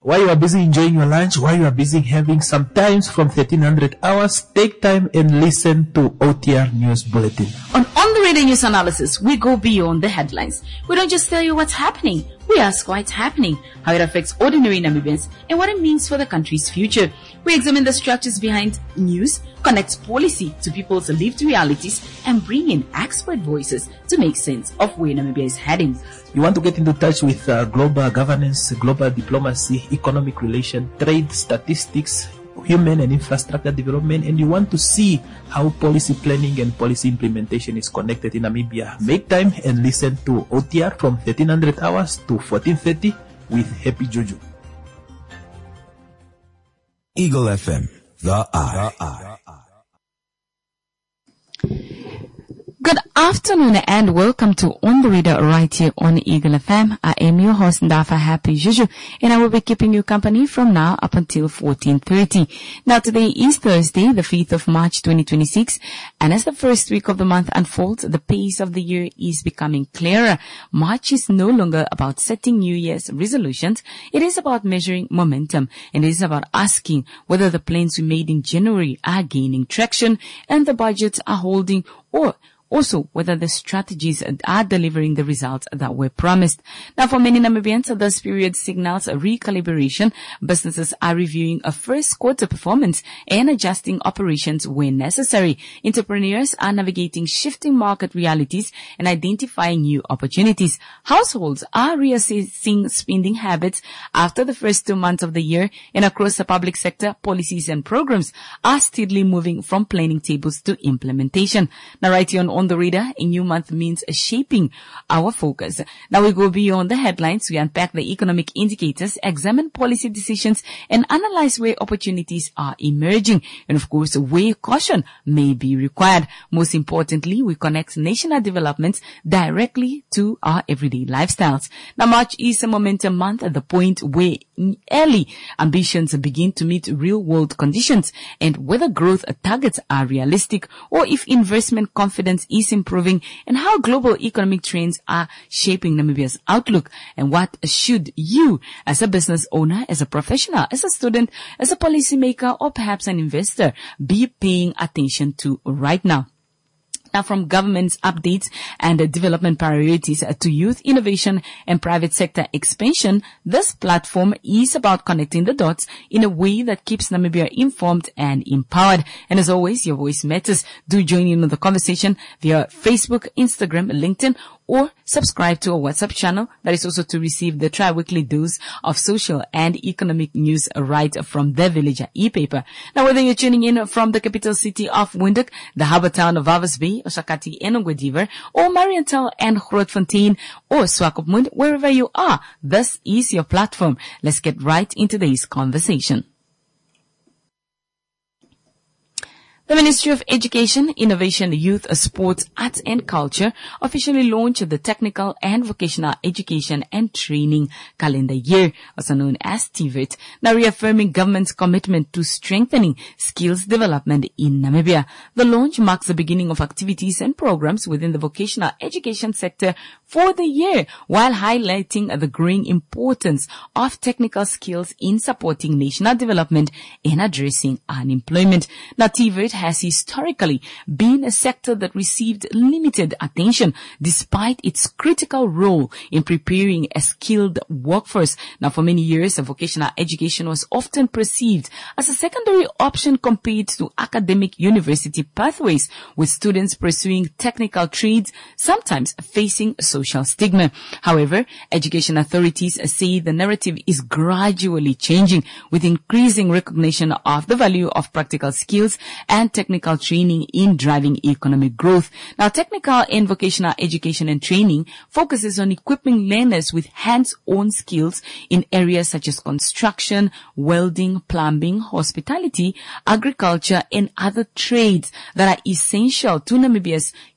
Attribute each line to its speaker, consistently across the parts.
Speaker 1: While you are busy enjoying your lunch, while you are busy having some times from 1300 hours, take time and listen to OTR News Bulletin.
Speaker 2: On the Radio News Analysis, we go beyond the headlines. We don't just tell you what's happening. We ask why it's happening, how it affects ordinary Namibians, and what it means for the country's future. We examine the structures behind news, connect policy to people's lived realities, and bring in expert voices to make sense of where Namibia is heading.
Speaker 1: You want to get into touch with global governance, global diplomacy, economic relation, trade, statistics, human and infrastructure development, and you want to see how policy planning and policy implementation is connected in Namibia. Make time and listen to OTR from 1300 hours to 14:30 with Happy Juju.
Speaker 3: Eagle FM, the Eye.
Speaker 2: Good afternoon and welcome to On the Radar right here on Eagle FM. I am your host Ndafa Happy Juju, and I will be keeping you company from now up until 14:30. Now today is Thursday, the 5th of March 2026, and as the first week of the month unfolds, the pace of the year is becoming clearer. March is no longer about setting New Year's resolutions. It is about measuring momentum, and it is about asking whether the plans we made in January are gaining traction and the budgets are holding, or also whether the strategies are delivering the results that were promised. Now, for many Namibians, this period signals a recalibration. Businesses are reviewing a first quarter performance and adjusting operations where necessary. Entrepreneurs are navigating shifting market realities and identifying new opportunities. Households are reassessing spending habits after the first 2 months of the year, and across the public sector, policies and programs are steadily moving from planning tables to implementation. Now, right here on the Radar, a new month means shaping our focus. Now we go beyond the headlines. We unpack the economic indicators, examine policy decisions, and analyze where opportunities are emerging, and of course where caution may be required. Most importantly, we connect national developments directly to our everyday lifestyles. Now March is a momentum month, at the point where early ambitions begin to meet real world conditions, and whether growth targets are realistic or if investment confidence is improving, and how global economic trends are shaping Namibia's outlook, and what should you, as a business owner, as a professional, as a student, as a policymaker, or perhaps an investor, be paying attention to right now. Now, from government's updates and development priorities to youth innovation and private sector expansion, this platform is about connecting the dots in a way that keeps Namibia informed and empowered. And as always, your voice matters. Do join in on the conversation via Facebook, Instagram, LinkedIn, or subscribe to our WhatsApp channel. That is also to receive the tri-weekly dose of social and economic news right from the Villager e-paper. Now, whether you're tuning in from the capital city of Windhoek, the harbour town of Walvis Bay, Oshakati and Ongwediver, or Mariental and Grootfontein, or Swakopmund, wherever you are, this is your platform. Let's get right into today's conversation. The Ministry of Education, Innovation, Youth, Sports, Arts and Culture officially launched the Technical and Vocational Education and Training Calendar Year, also known as TVET, now reaffirming government's commitment to strengthening skills development in Namibia. The launch marks the beginning of activities and programs within the vocational education sector for the year, while highlighting the growing importance of technical skills in supporting national development and addressing unemployment. Now, TVET has historically been a sector that received limited attention despite its critical role in preparing a skilled workforce. Now, for many years, vocational education was often perceived as a secondary option compared to academic university pathways, with students pursuing technical trades, sometimes facing social stigma. However, education authorities say the narrative is gradually changing, with increasing recognition of the value of practical skills and technical training in driving economic growth. Now, technical and vocational education and training focuses on equipping learners with hands-on skills in areas such as construction, welding, plumbing, hospitality, agriculture, and other trades that are essential to Namibia's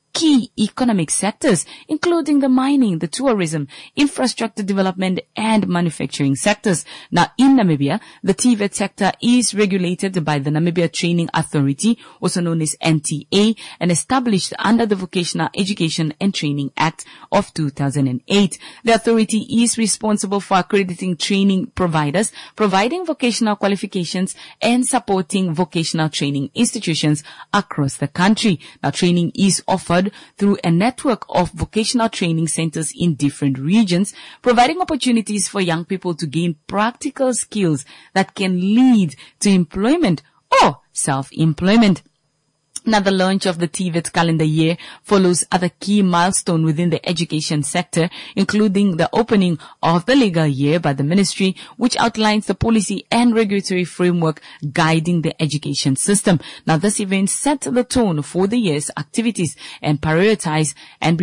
Speaker 2: key economic sectors, including the mining, the tourism, infrastructure development, and manufacturing sectors. Now, in Namibia, the TVET sector is regulated by the Namibia Training Authority, also known as NTA, and established under the Vocational Education and Training Act of 2008. The authority is responsible for accrediting training providers, providing vocational qualifications, and supporting vocational training institutions across the country. Now, training is offered through a network of vocational training centers in different regions, providing opportunities for young people to gain practical skills that can lead to employment or self-employment. Now, the launch of the TVET calendar year follows other key milestones within the education sector, including the opening of the legal year by the ministry, which outlines the policy and regulatory framework guiding the education system. Now, this event set the tone for the year's activities and prioritizes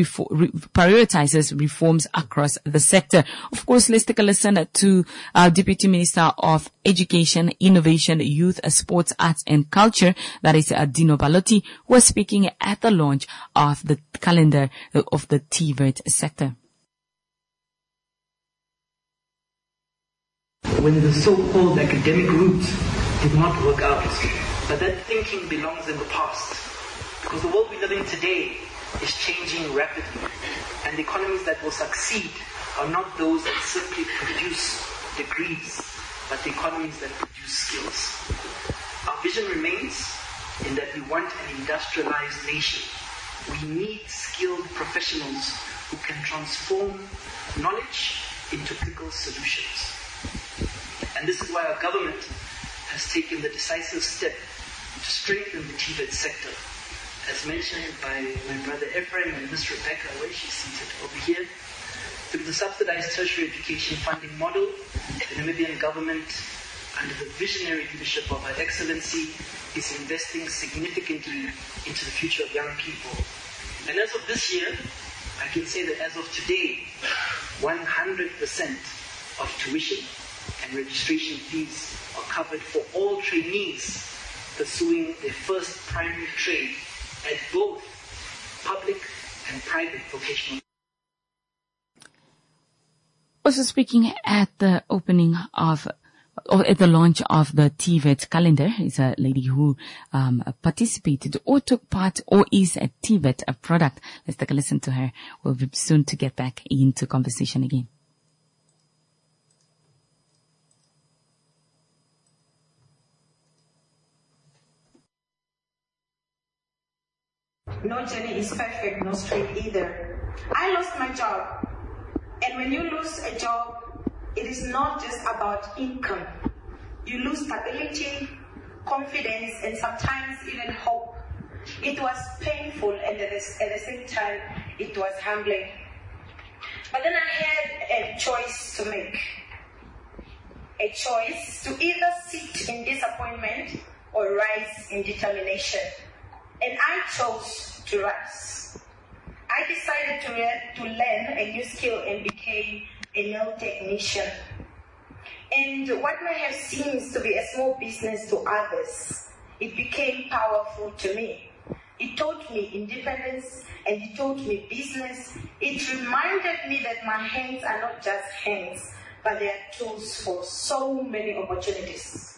Speaker 2: reforms across the sector. Of course, let's take a listen to our Deputy Minister of Education, Innovation, Youth, Sports, Arts and Culture, that is Dino Balotti, who was speaking at the launch of the calendar of the TVET sector.
Speaker 4: When the so-called academic route did not work out, but that thinking belongs in the past, because the world we live in today is changing rapidly, and the economies that will succeed are not those that simply produce degrees, but the economies that produce skills. Our vision remains in that we want an industrialized nation. We need skilled professionals who can transform knowledge into practical solutions. And this is why our government has taken the decisive step to strengthen the TVET sector. As mentioned by my brother Ephraim and Miss Rebecca, where she's seated over here, through the subsidized tertiary education funding model, the Namibian government, under the visionary leadership of Her Excellency, is investing significantly into the future of young people. And as of this year, I can say that as of today, 100% of tuition and registration fees are covered for all trainees pursuing their first primary trade at both public and private vocational.
Speaker 2: Also speaking at the opening of or at the launch of the TVET calendar is a lady who participated or took part or is a TVET product. Let's take a listen to her. We'll be soon to get back into conversation again.
Speaker 5: No journey is perfect, no straight either. I lost my job. And when you lose a job, it is not just about income. You lose stability, confidence, and sometimes even hope. It was painful, and at the same time, it was humbling. But then I had a choice to make. A choice to either sit in disappointment or rise in determination. And I chose to rise. I decided to learn a new skill and became a nail technician. And what may have seemed to be a small business to others, it became powerful to me. It taught me independence and it taught me business. It reminded me that my hands are not just hands, but they are tools for so many opportunities.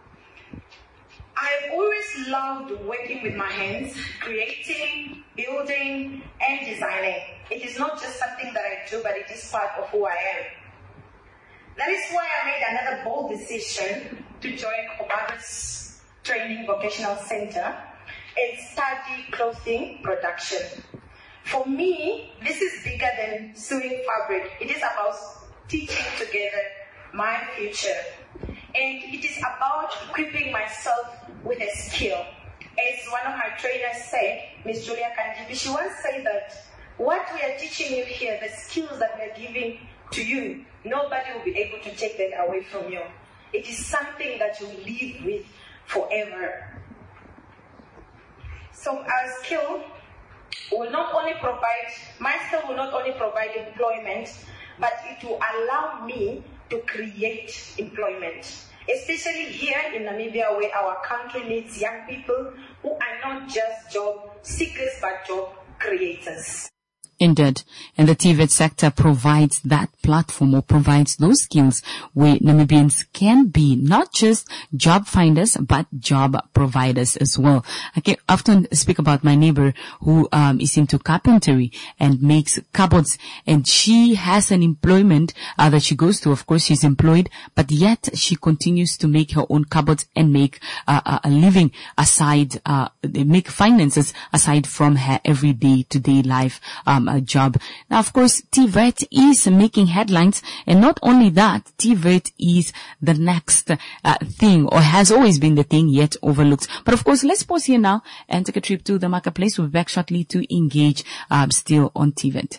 Speaker 5: I've always loved working with my hands, creating, building, and designing. It is not just something that I do, but it is part of who I am. That is why I made another bold decision to join Obama's Training Vocational Center and study clothing production. For me, this is bigger than sewing fabric. It is about teaching together my future. And it is about equipping myself with a skill. As one of my trainers said, Miss Julia Kandibi, she once said that what we are teaching you here, the skills that we are giving to you, nobody will be able to take that away from you. It is something that you live with forever. So our skill will not only provide, my skill will not only provide employment, but it will allow me to create employment. Especially here in Namibia, where our country needs young people who are not just job seekers, but job creators.
Speaker 2: Indeed. And the TVET sector provides that platform, or provides those skills where Namibians can be not just job finders, but job providers as well. I can often speak about my neighbor who is into carpentry and makes cupboards, and she has an employment that she goes to. Of course, she's employed, but yet she continues to make her own cupboards and make a living aside, make finances aside from her everyday to-day life job. Now, of course, TVET is making headlines, and not only that, TVET is the next thing, or has always been the thing, yet overlooked. But of course, let's pause here now and take a trip to the marketplace. We'll be back shortly to engage still on TVET.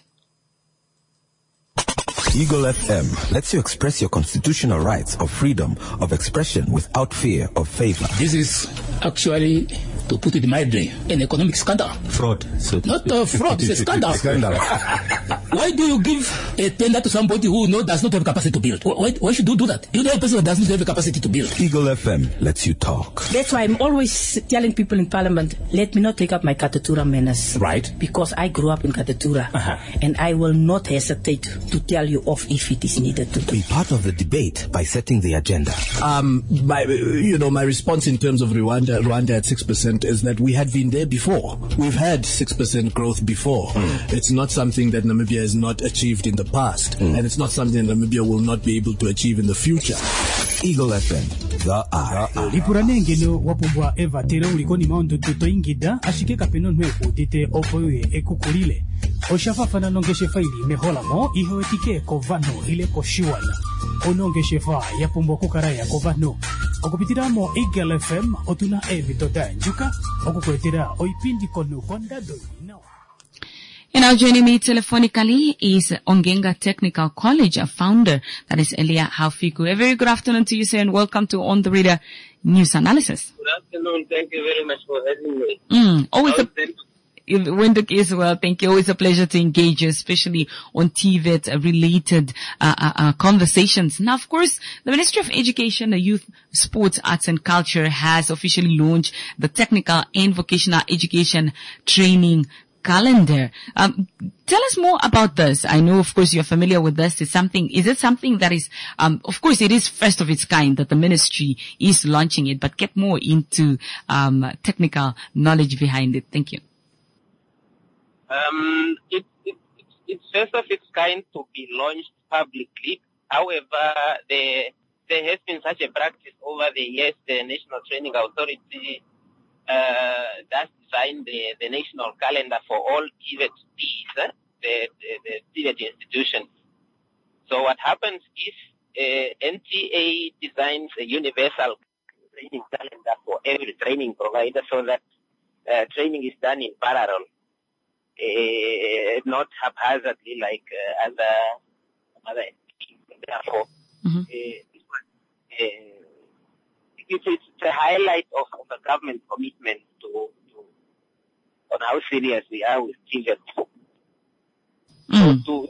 Speaker 3: Eagle FM lets you express your constitutional rights of freedom of expression without fear of favor.
Speaker 6: This is actually, to put it mildly, an economic scandal.
Speaker 7: Fraud. So
Speaker 6: not fraud, it's a scandal. Why do you give a tender to somebody who does not have capacity to build? Why should you do that? You know a person who doesn't have the capacity to build.
Speaker 3: Eagle FM lets you talk.
Speaker 8: That's why I'm always telling people in Parliament, let me not take up my Katatura manners.
Speaker 6: Right.
Speaker 8: Because I grew up in Katatura, and I will not hesitate to tell you off if it is needed to do.
Speaker 3: Be part of the debate by setting the agenda.
Speaker 9: My response in terms of Rwanda at 6% is that we had been there before. We've had 6% growth before. It's not something that Namibia has not achieved in the past, and it's not something that Namibia will not be able to achieve in the future.
Speaker 3: Eagle FM, the eye.
Speaker 10: Lipuranengelo wapumbwa eva tero ulikoni maundu tuto ingida ashike kapeno nweku dite opoye ekukulile. Oshafafana nongeshe faili meholamo ihoetike kovano ile koshiwana. Onongeshe fa yapumbwa kukaraya kovano. Okupitiramo Eagle FM otuna evitoda njuka okukwetera oipindi konu kondado no.
Speaker 2: And now joining me telephonically is Ongenga Technical College, a founder, that is Elia Haufiku. A very good afternoon to you, sir, and welcome to On the Reader News Analysis.
Speaker 11: Good afternoon. Thank you very much for having me.
Speaker 2: Always Windhoek is well, thank you. Always a pleasure to engage you, especially on TVET related conversations. Now, of course, the Ministry of Education, Youth, Sports, Arts and Culture has officially launched the technical and vocational education training calendar. Tell us more about this. I know, of course, you're familiar with this. Is it something that is, of course, it is first of its kind that the ministry is launching it, but get more into, technical knowledge behind it. Thank you.
Speaker 11: It's first of its kind to be launched publicly. However, there has been such a practice over the years. The National Training Authority does design the national calendar for all TVETs, the TVET institutions. So what happens is NTA designs a universal training calendar for every training provider so that training is done in parallel. Not haphazardly like other entities. Therefore, it's a highlight of the government commitment on how serious we are with TVET. So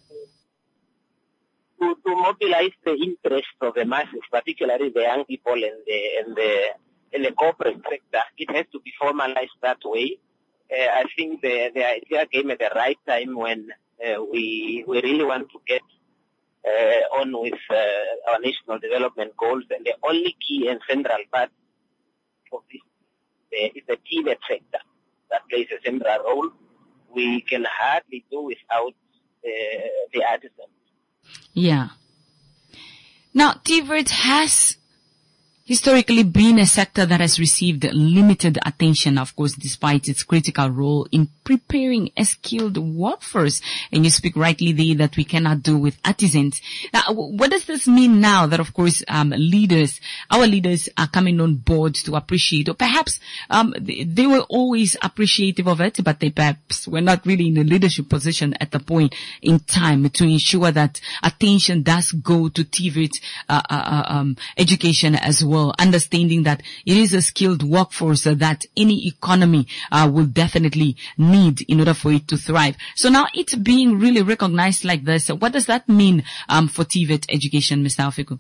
Speaker 11: to mobilize the interest of the masses, particularly the young people and the corporate sector, it has to be formalized that way. I think the idea came at the right time when we really want to get on with our national development goals, and the only key and central part of this is the TVET sector that plays a central role. We can hardly do without the artisans.
Speaker 2: Yeah. Now, TVET has historically been a sector that has received limited attention, of course, despite its critical role in preparing a skilled workforce. And you speak rightly there that we cannot do with artisans. Now, what does this mean now that, of course, our leaders are coming on board to appreciate, or perhaps they were always appreciative of it, but they perhaps were not really in a leadership position at the point in time to ensure that attention does go to TVET education as well. Understanding that it is a skilled workforce that any economy will definitely need in order for it to thrive. So now it's being really recognized like this. What does that mean for TVET education, Mr. Haufiku?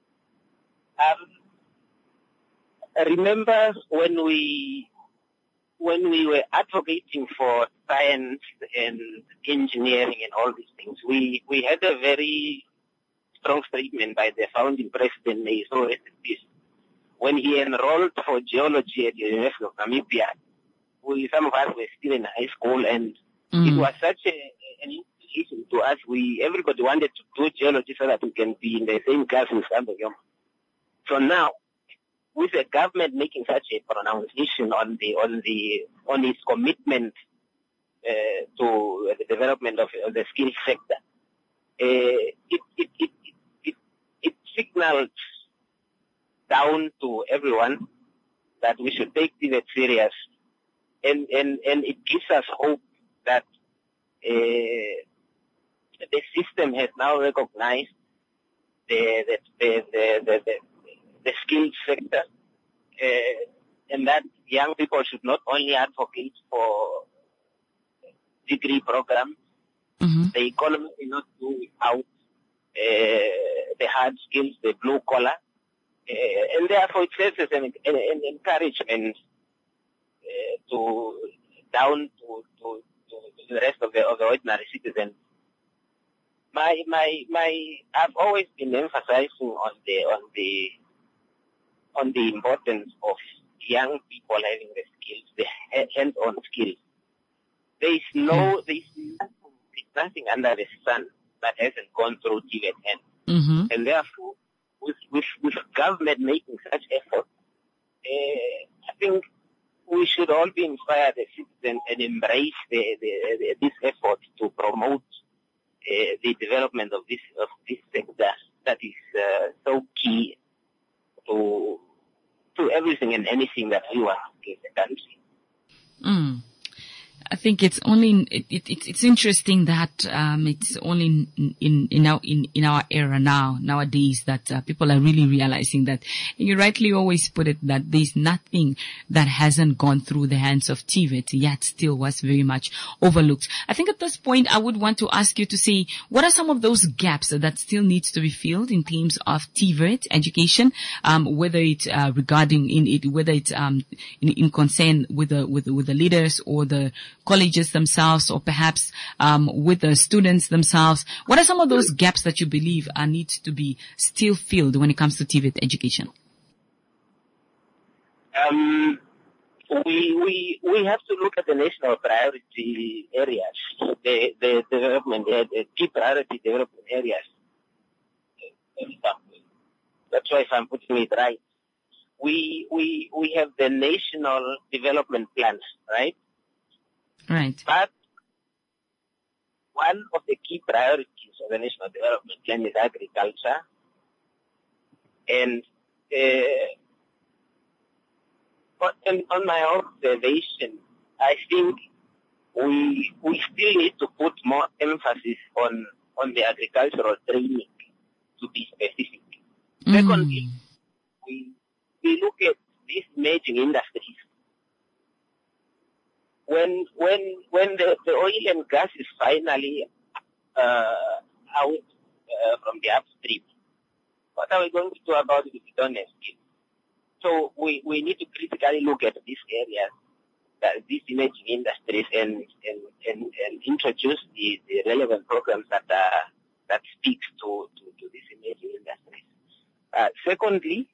Speaker 11: Remember when we when we were advocating for science and engineering and all these things, we had a very strong statement by the founding president, Meiso, when he enrolled for geology at the University of Namibia. Some of us were still in high school, and it was such an inspiration to us. Everybody wanted to do geology so that we can be in the same class with Sambonyoma. So now, with the government making such a pronunciation on its commitment to the development of the skills sector, it signals down to everyone that we should take TVET serious, and it gives us hope that the system has now recognized the skills sector, and that young people should not only advocate for degree programs. The economy cannot do without the hard skills, the blue collar, and therefore it serves as an encouragement down to the rest of the ordinary citizens. I've always been emphasizing on the importance of young people having the skills, the hands-on skills. There's nothing under the sun that hasn't gone through TVET hands. And therefore, with government making such effort, I think we should all be inspired as citizens and embrace this effort to promote the development of this sector that is so key to everything and anything that we want in the country.
Speaker 2: I think it's only it's interesting that it's only in our era nowadays that people are really realizing that, and you rightly always put it, that there's nothing that hasn't gone through the hands of TVET, yet still was very much overlooked. I think at this point I would want to ask you to say, what are some of those gaps that still needs to be filled in terms of TVET education, whether it's regarding whether it's in concern with the leaders or the colleges themselves, or perhaps with the students themselves. What are some of those gaps that you believe need to be still filled when it comes to TVET education?
Speaker 11: We have to look at the national priority areas, the development, the key priority development areas. That's why if I'm putting it right, we have the national development plans, right?
Speaker 2: Right.
Speaker 11: But one of the key priorities of the National Development Plan is agriculture. And on my observation, I think we still need to put more emphasis on the agricultural training, to be specific. Secondly, we look at these emerging industries. When the oil and gas is finally out from the upstream, what are we going to do about it if we don't have skills? So we need to critically look at these areas, these emerging industries, and introduce the relevant programs that speaks to these emerging industries. Secondly,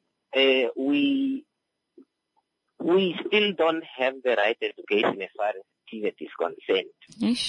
Speaker 11: we still don't have the right education as far as TVET is concerned.
Speaker 2: Yes.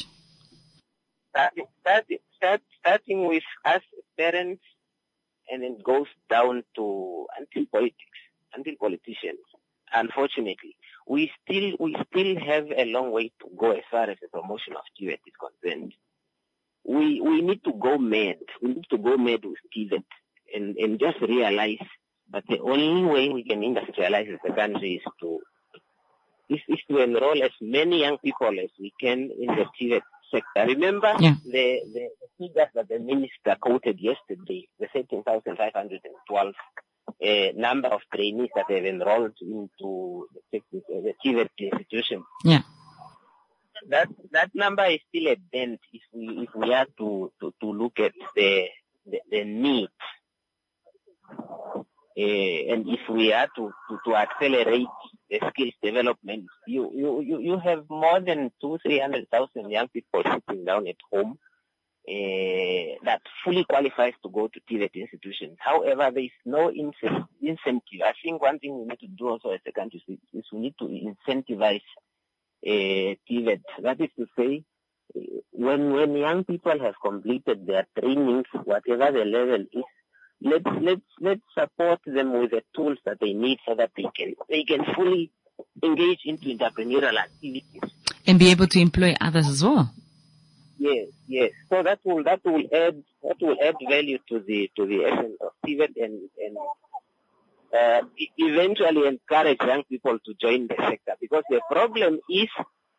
Speaker 11: Starting with us parents, and then goes down to until politicians. Unfortunately, we still have a long way to go as far as the promotion of TVET is concerned. We need to go mad. We need to go mad with TVET and just realize that the only way we can industrialize the country is to enroll as many young people as we can in the TVET sector. Remember the figures that the minister quoted yesterday, the 13,512 number of trainees that have enrolled into the TVET institution.
Speaker 2: Yeah.
Speaker 11: That number is still a dent if we are to look at the need. And if we are to accelerate the skills development, you have more than 200,000-300,000 young people sitting down at home that fully qualifies to go to TVET institutions. However, there is no incentive. I think one thing we need to do also as a country is we need to incentivize TVET. That is to say, when young people have completed their trainings, whatever the level is, let's support them with the tools that they need so that they can fully engage into entrepreneurial activities
Speaker 2: and be able to employ others as well.
Speaker 11: Yes. So that will add value to the essence of TVET and eventually encourage young people to join the sector, because the problem is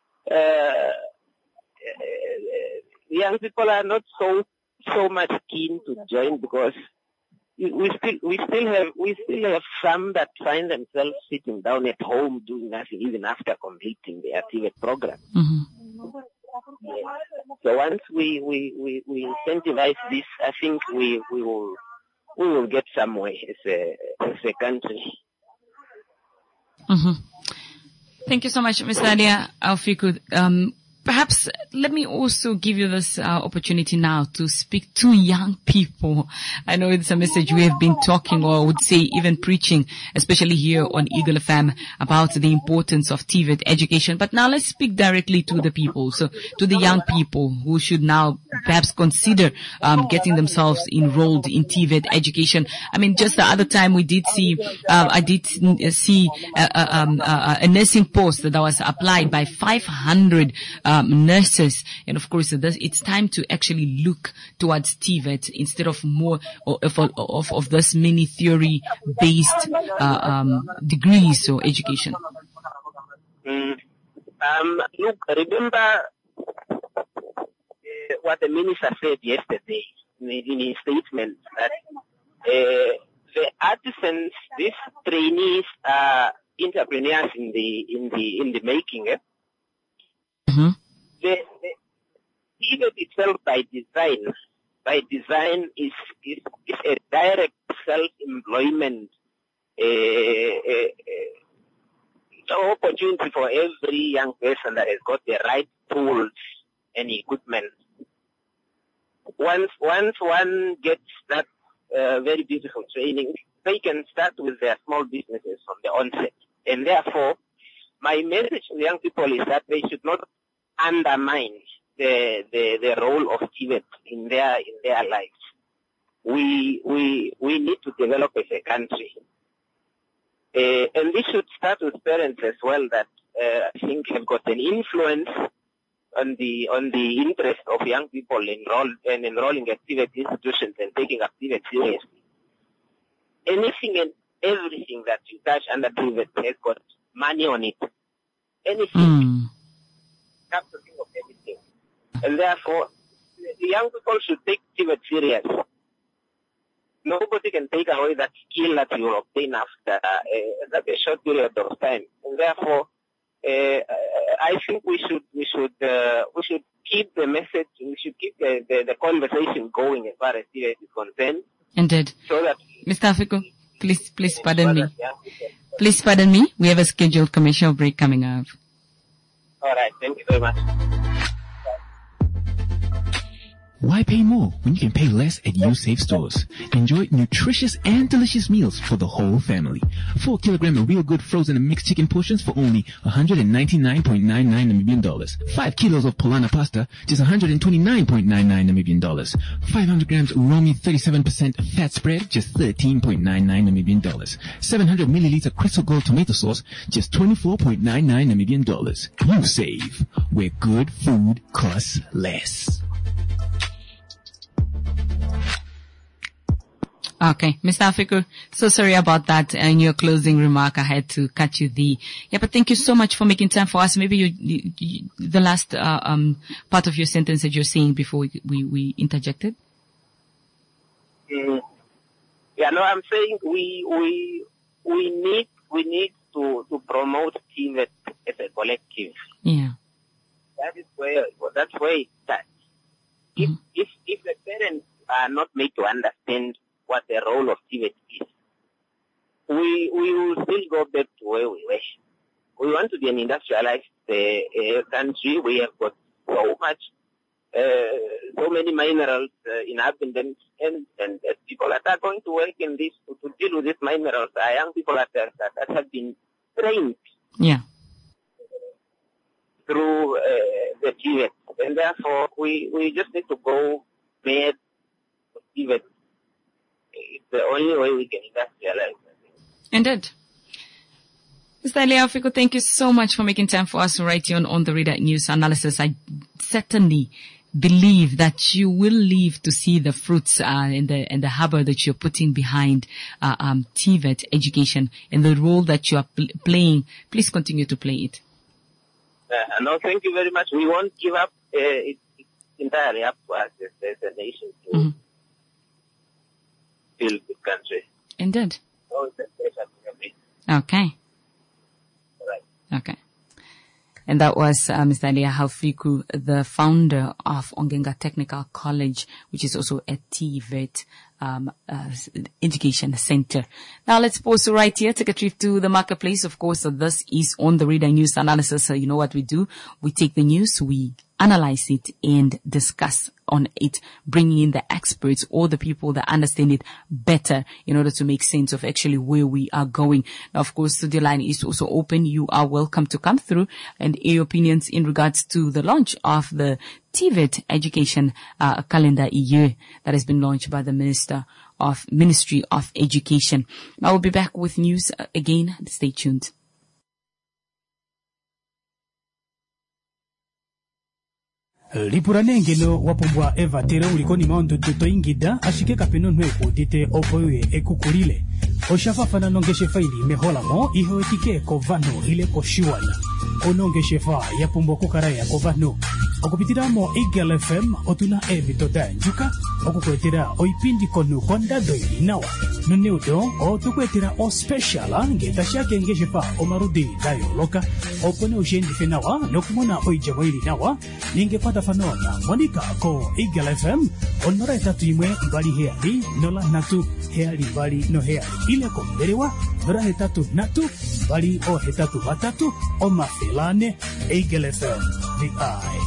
Speaker 11: young people are not so much keen to join, because we still have some that find themselves sitting down at home doing nothing even after completing their TVET program.
Speaker 2: Mm-hmm.
Speaker 11: Yeah. So once we incentivize this, I think we will get somewhere as a country.
Speaker 2: Mm-hmm. Thank you so much, Ms. Nadia Alfiku. Perhaps let me also give you this opportunity now to speak to young people. I know it's a message we have been talking, or I would say even preaching, especially here on Eagle FM, about the importance of TVET education. But now let's speak directly to the people, so to the young people who should now perhaps consider getting themselves enrolled in TVET education. I mean, just the other time we did see, I did see a nursing post that was applied by 500 nurses, and of course it's time to actually look towards TVET instead of more of this many theory based degrees or education.
Speaker 11: Look, remember what the minister said yesterday in his statement, that the artisans, these trainees, are entrepreneurs in the making.
Speaker 2: Mm-hmm.
Speaker 11: The TVET itself by design is a direct self-employment opportunity for every young person that has got the right tools and equipment. Once one gets that very beautiful training, they can start with their small businesses from the onset. And therefore, my message to young people is that they should not undermine the role of TVET in their lives. We need to develop as a country, and this should start with parents as well, that I think have got an influence on the interest of young people enrolling at TVET institutions and taking up TVET seriously. Anything and everything that you touch under TVET has got money on it. Anything. Have to think of everything. And therefore, the young people should take TVET serious. Nobody can take away that skill that you will obtain after a short period of time. And therefore, I think we should keep the message, we should keep the conversation going as far as TVET is concerned.
Speaker 2: Indeed.
Speaker 11: So that
Speaker 2: Mr. Alfiku, please pardon me. Please pardon me. We have a scheduled commercial break coming up.
Speaker 11: All right. Thank you very much.
Speaker 7: Why pay more when you can pay less at USave stores? Enjoy nutritious and delicious meals for the whole family. 4 kilogram of real good frozen and mixed chicken portions for only $199.99 Namibian dollars. 5 kilos of Polana pasta, just $129.99 Namibian dollars. 500 grams Romy 37% fat spread, just $13.99 Namibian dollars. 700 milliliter Crystal Gold tomato sauce, just $24.99 Namibian dollars. USave, where good food costs less.
Speaker 2: Okay, Mr. Alfiku, so sorry about that. In your closing remark, I had to cut you the. Yeah, but thank you so much for making time for us. Maybe the last part of your sentence that you're saying before we interjected.
Speaker 11: Yeah, no, I'm saying we need to promote TVET as a collective.
Speaker 2: Yeah,
Speaker 11: that's where it starts. If the parents are not made to understand what the role of TVET is, then the TVET will not be effective. And therefore, we need to we will still go back to where we were. We want to be an industrialized country. We have got so many minerals in abundance, and people that are going to work in this to deal with these minerals are young people that have been trained through the TVET, and therefore we just need to go mad with TVET. It's the only way we can industrialize.
Speaker 2: Indeed. Mr. Elia Fico, thank you so much for making time for us right here on the Reader News Analysis. I certainly believe that you will live to see the fruits and the harbor that you're putting behind TVET education and the role that you are playing. Please continue to play it.
Speaker 11: No, thank you very much. We won't give up. It's entirely up to us as a nation to build this country.
Speaker 2: Indeed.
Speaker 11: Oh, it's a pleasure to have me.
Speaker 2: Okay. Okay. And that was Mr. Elia Haufiku, the founder of Ongenga Technical College, which is also a TVET education center. Now let's pause right here, take a trip to the marketplace. Of course, this is on the Reader News Analysis. So you know what we do? We take the news, we analyze it and discuss on it, bringing in the experts or the people that understand it better in order to make sense of actually where we are going. Now, of course, the line is also open. You are welcome to come through and air your opinions in regards to the launch of the TVET education calendar year that has been launched by the Ministry of Education. Now we'll be back with news again. Stay tuned.
Speaker 10: Lipuranengelo wapumbwa Eva tere ulikoni maondo toto ingida ashike kapeno nweko dite opoye ekukulile oshafafana nongeshe faili mehola mo ihoetike kovano ile koshiwana onongeshe fa yapumbwa kukaraya kovano okupitiramo Eagle FM otuna evitoda njuka okukwetera oipindi konu kondado inawa nuneudo otukwetera o special ngeta shake ngeshe fa omarudi dayo loka opone ushendi fenawa nokumona oijamo ili nawa ningepata fanona Monica ko Eagle FM onora tatu imwe mbali heali nola natu heali mbali no heali ile ko mberewa nora hetatu natu mbali o hetatu batatu o mafelane Eagle FM the eye.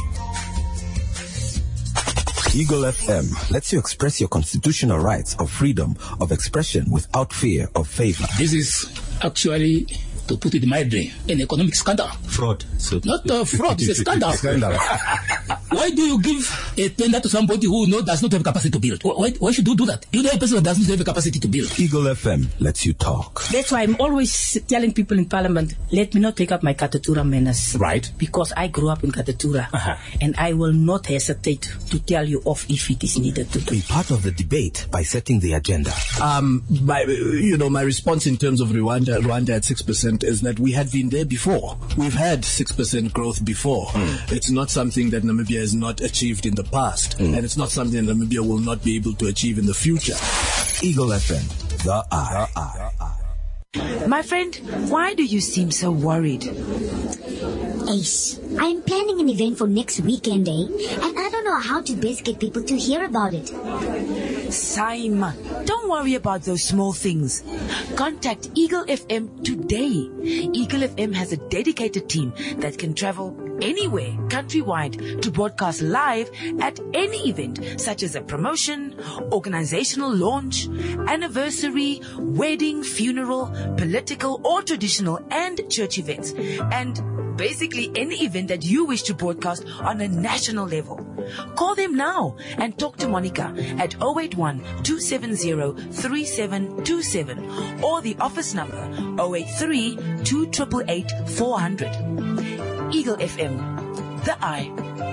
Speaker 3: Eagle FM lets you express your constitutional rights of freedom of expression without fear of favor.
Speaker 6: This is actually, to put it mildly, an economic scandal.
Speaker 3: Fraud. So
Speaker 6: not fraud, it's a scandal. Why do you give a tender to somebody who does not have capacity to build? Why should you do that? You know a person who doesn't have the capacity to build.
Speaker 3: Eagle FM lets you talk.
Speaker 8: That's why I'm always telling people in Parliament, let me not take up my Katatura manners.
Speaker 6: Right.
Speaker 8: Because I grew up in Katatura. And I will not hesitate to tell you off if it is needed to do.
Speaker 3: Be part of the debate by setting the agenda.
Speaker 9: My response in terms of Rwanda at 6% is that we had been there before. We've had 6% growth before. It's not something that Namibia has not achieved in the past, and it's not something that Namibia will not be able to achieve in the future.
Speaker 3: Eagle FM, the eye.
Speaker 12: My friend, why do you seem so worried?
Speaker 13: Ace, I'm planning an event for next weekend, and I don't know how to best get people to hear about it.
Speaker 12: Simon, don't worry about those small things. Contact Eagle FM today. Eagle FM has a dedicated team that can travel anywhere countrywide to broadcast live at any event, such as a promotion, organizational launch, anniversary, wedding, funeral, political or traditional and church events, and basically any event that you wish to broadcast on a national level. Call them now and talk to Monica at 081-270-3727 or the office number 083-2888-400. Eagle FM, the eye.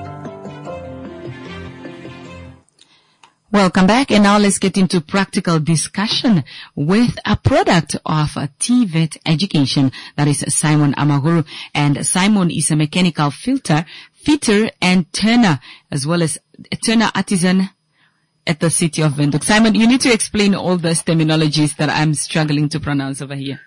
Speaker 2: Welcome back, and now let's get into practical discussion with a product of TVET education, that is Simon Amaguru. And Simon is a mechanical fitter and turner, as well as a turner artisan at the city of Windhoek. Simon, you need to explain all those terminologies that I'm struggling to pronounce over here.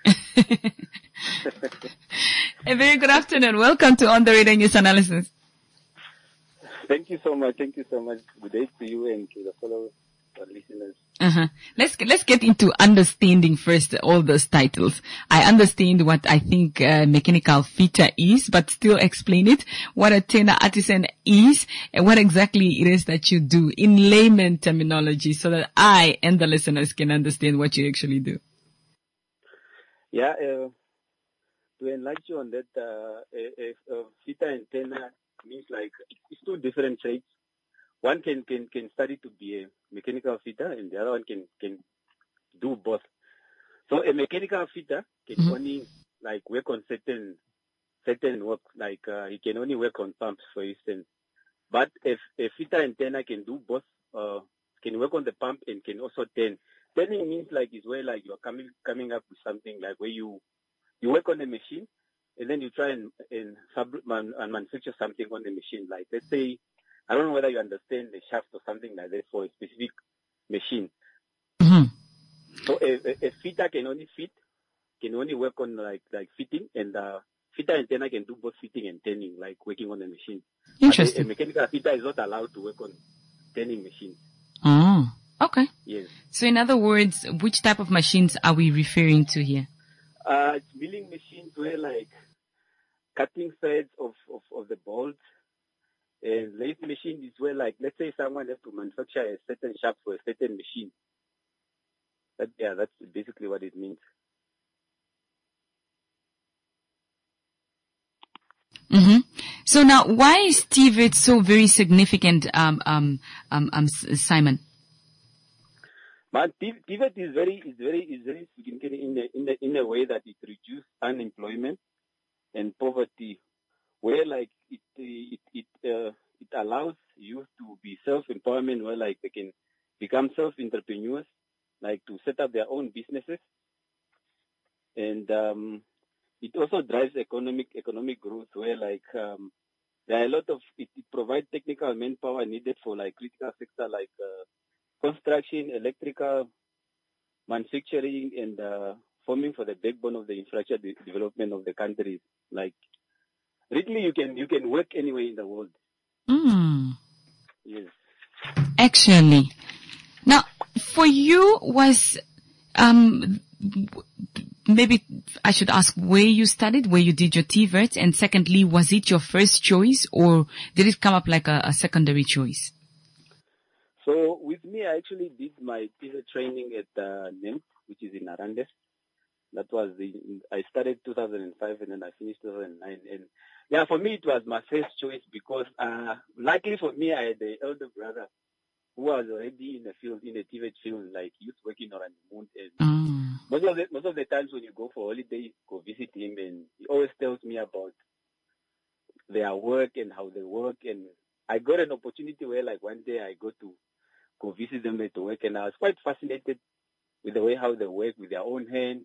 Speaker 2: A very good afternoon. Welcome to On the Reader News Analysis.
Speaker 14: Thank you so much. Good day to you and to the followers our listeners.
Speaker 2: Let's get into understanding first all those titles. I understand what I think mechanical fitter is, but still explain it. What a tenor artisan is, and what exactly it is that you do in layman terminology, so that I and the listeners can understand what you actually do.
Speaker 14: Yeah, to enlighten you on that, a fitter and tenor means like it's two different trades. One can study to be a mechanical fitter, and the other one can do both. So a mechanical fitter can only like work on certain work, like he can only work on pumps, for instance. But if a fitter and tenor can do both, can work on the pump and can also turn. Turning means like is where like you're coming up with something like where you work on a machine and then you try and manufacture something on the machine. Like let's say, I don't know whether you understand the shaft or something like that for a specific machine. So a fitter can only fit, can only work on like fitting, and fitter and turner can do both fitting and turning, like working on a machine.
Speaker 2: Interesting.
Speaker 14: A mechanical fitter is not allowed to work on turning machines.
Speaker 2: Oh, okay.
Speaker 14: Yes.
Speaker 2: So in other words, which type of machines are we referring to here?
Speaker 14: It's milling machines where like cutting threads of the bolts. And lathe machine is where, like, let's say someone has to manufacture a certain shaft for a certain machine. That's basically what it means.
Speaker 2: So now, why is TVET so very significant, Simon?
Speaker 14: But TVET is very significant in a way that it reduces unemployment and poverty, where like it allows youth to be self-empowerment, where like they can become self-entrepreneurs, like to set up their own businesses, and it also drives economic growth, where like there are a lot of it provides technical manpower needed for like critical sector like construction, electrical, manufacturing, and forming for the backbone of the infrastructure development of the country. Like really, you can work anywhere in the world. Yes.
Speaker 2: Actually, now for you was maybe I should ask where you studied, where you did your TVET, and secondly, was it your first choice or did it come up like a secondary choice?
Speaker 14: So with me, I actually did my TVET training at NEMT, which is in Arandes. That was I started 2005 and then I finished 2009. And yeah, for me, it was my first choice because luckily for me, I had an elder brother who was already in the field, in the TVET field, like he was working on the moon. And most of the times when you go for holiday, go visit him, and he always tells me about their work and how they work. And I got an opportunity where like one day I go visit them at work, and I was quite fascinated with the way how they work with their own hands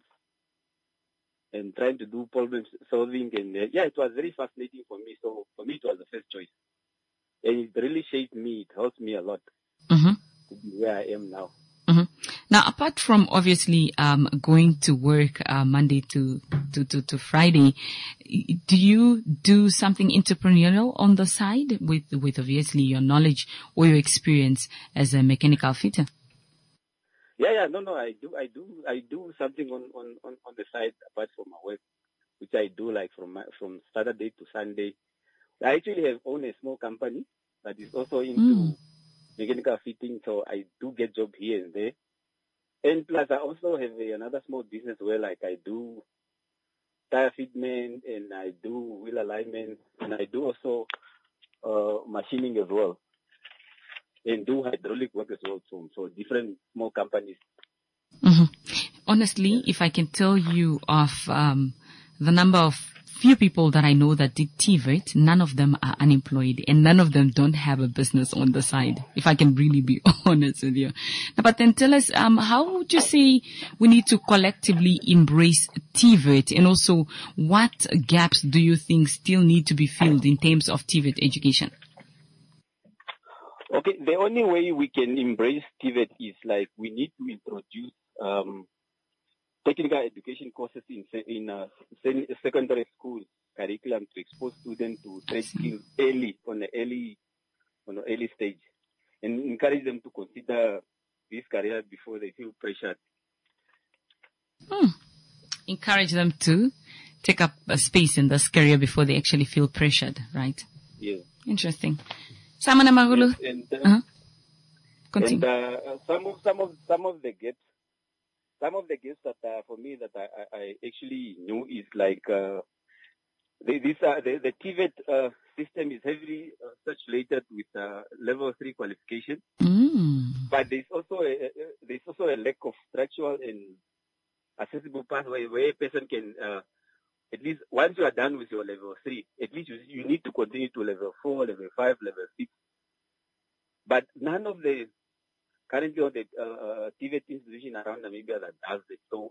Speaker 14: and trying to do problem solving. And it was very fascinating for me. So for me, it was the first choice. And it really shaped me. It helped me a lot to be where I am now.
Speaker 2: Now, apart from obviously going to work Monday to Friday, do you do something entrepreneurial on the side with obviously your knowledge or your experience as a mechanical fitter?
Speaker 14: No, I do something on the side apart from my work, which I do like from Saturday to Sunday. I actually own a small company that is also into mechanical fitting, so I do get job here and there. And plus, I also have another small business where like I do tire fitment and I do wheel alignment and I do also machining as well. And do hydraulic work as well, so different small companies.
Speaker 2: Honestly, if I can tell you of the number of few people that I know that did TVET, none of them are unemployed and none of them don't have a business on the side, if I can really be honest with you. Now, but then tell us, how would you say we need to collectively embrace TVET, and also what gaps do you think still need to be filled in terms of TVET education?
Speaker 14: Okay, the only way we can embrace TVET is like we need to introduce technical education courses in secondary school curriculum to expose students to trade skills on the early stage, and encourage them to consider this career before they feel pressured.
Speaker 2: Encourage them to take up a space in this career before they actually feel pressured, right?
Speaker 14: Yeah.
Speaker 2: Interesting. Simon Amagulu.
Speaker 14: And
Speaker 2: continue.
Speaker 14: And some of the gaps that for me that I actually knew is like the TVET system is heavily saturated with level 3 qualification, but there's also a lack of structural and accessible pathway where a person can at least once you are done with your level 3, at least you need to continue to level 4, level 5, level 6. But none of the currently on the TVET institution around Namibia that does it. So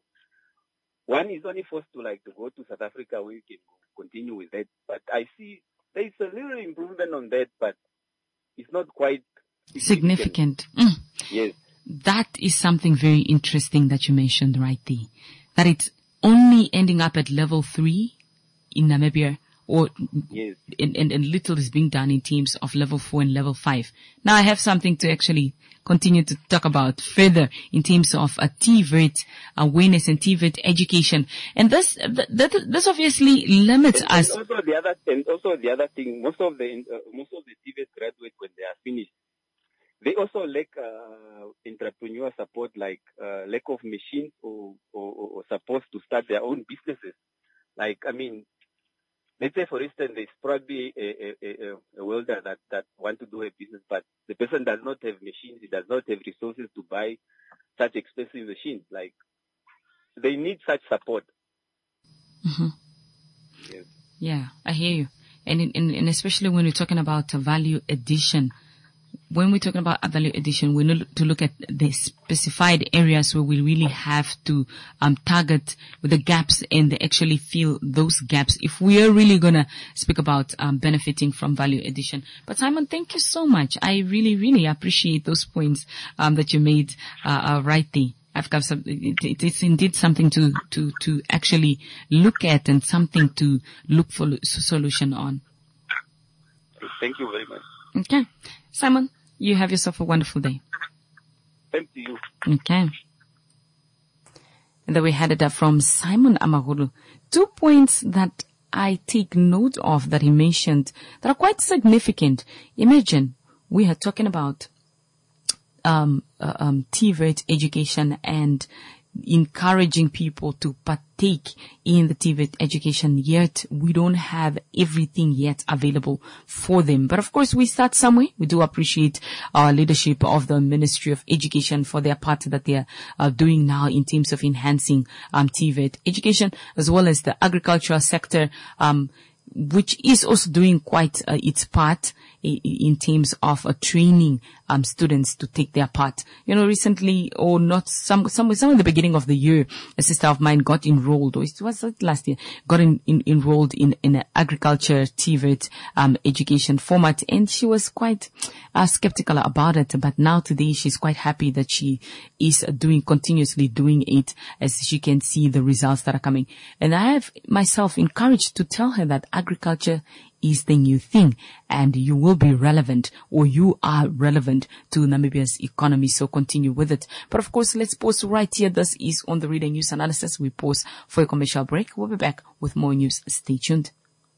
Speaker 14: one is only forced to go to South Africa where you can continue with that. But I see there is a little improvement on that, but it's not quite
Speaker 2: significant.
Speaker 14: Yes.
Speaker 2: That is something very interesting that you mentioned right there. That it's only ending up at level 3 in Namibia, or
Speaker 14: yes.
Speaker 2: and little is being done in teams of level 4 and level 5. Now I have something to actually continue to talk about further in terms of a TVET awareness and TVET education. And this obviously limits us.
Speaker 14: And also the other thing, most of the TVET graduates, when they are finished, they also lack entrepreneur support, like lack of machines or support to start their own businesses. Like, I mean, let's say, for instance, there's probably a welder that want to do a business, but the person does not have machines, he does not have resources to buy such expensive machines. Like, they need such support.
Speaker 2: Mm-hmm.
Speaker 14: Yes.
Speaker 2: Yeah, I hear you. And especially when we're talking about value addition, when we're talking about value addition, we need to look at the specified areas where we really have to target with the gaps and actually fill those gaps if we are really going to speak about benefiting from value addition. But Simon, thank you so much. I really, really appreciate those points that you made right there. I've got it's indeed something to actually look at and something to look for solution on.
Speaker 14: Thank you very much.
Speaker 2: Okay. Simon, you have yourself a wonderful day.
Speaker 14: Thank you.
Speaker 2: Okay. And then we had it from Simon Amagulu. 2 points that I take note of that he mentioned that are quite significant. Imagine we are talking about TVET education and encouraging people to partake in the TVET education, yet we don't have everything yet available for them. But of course, we start somewhere. We do appreciate our leadership of the Ministry of Education for their part that they are doing now in terms of enhancing TVET education, as well as the agricultural sector, which is also doing quite its part in terms of training students to take their part. You know, recently, or not, some in the beginning of the year, a sister of mine got enrolled, or it was last year, got enrolled in an agriculture TVET education format, and she was quite skeptical about it. But now today, she's quite happy that she is continuously doing it, as she can see the results that are coming. And I have myself encouraged to tell her that agriculture is the new thing, and you will be relevant, or you are relevant to Namibia's economy, so continue with it. But of course, let's pause right here. This is On the Reader News Analysis. We pause for a commercial break. We'll be back with more news. Stay tuned.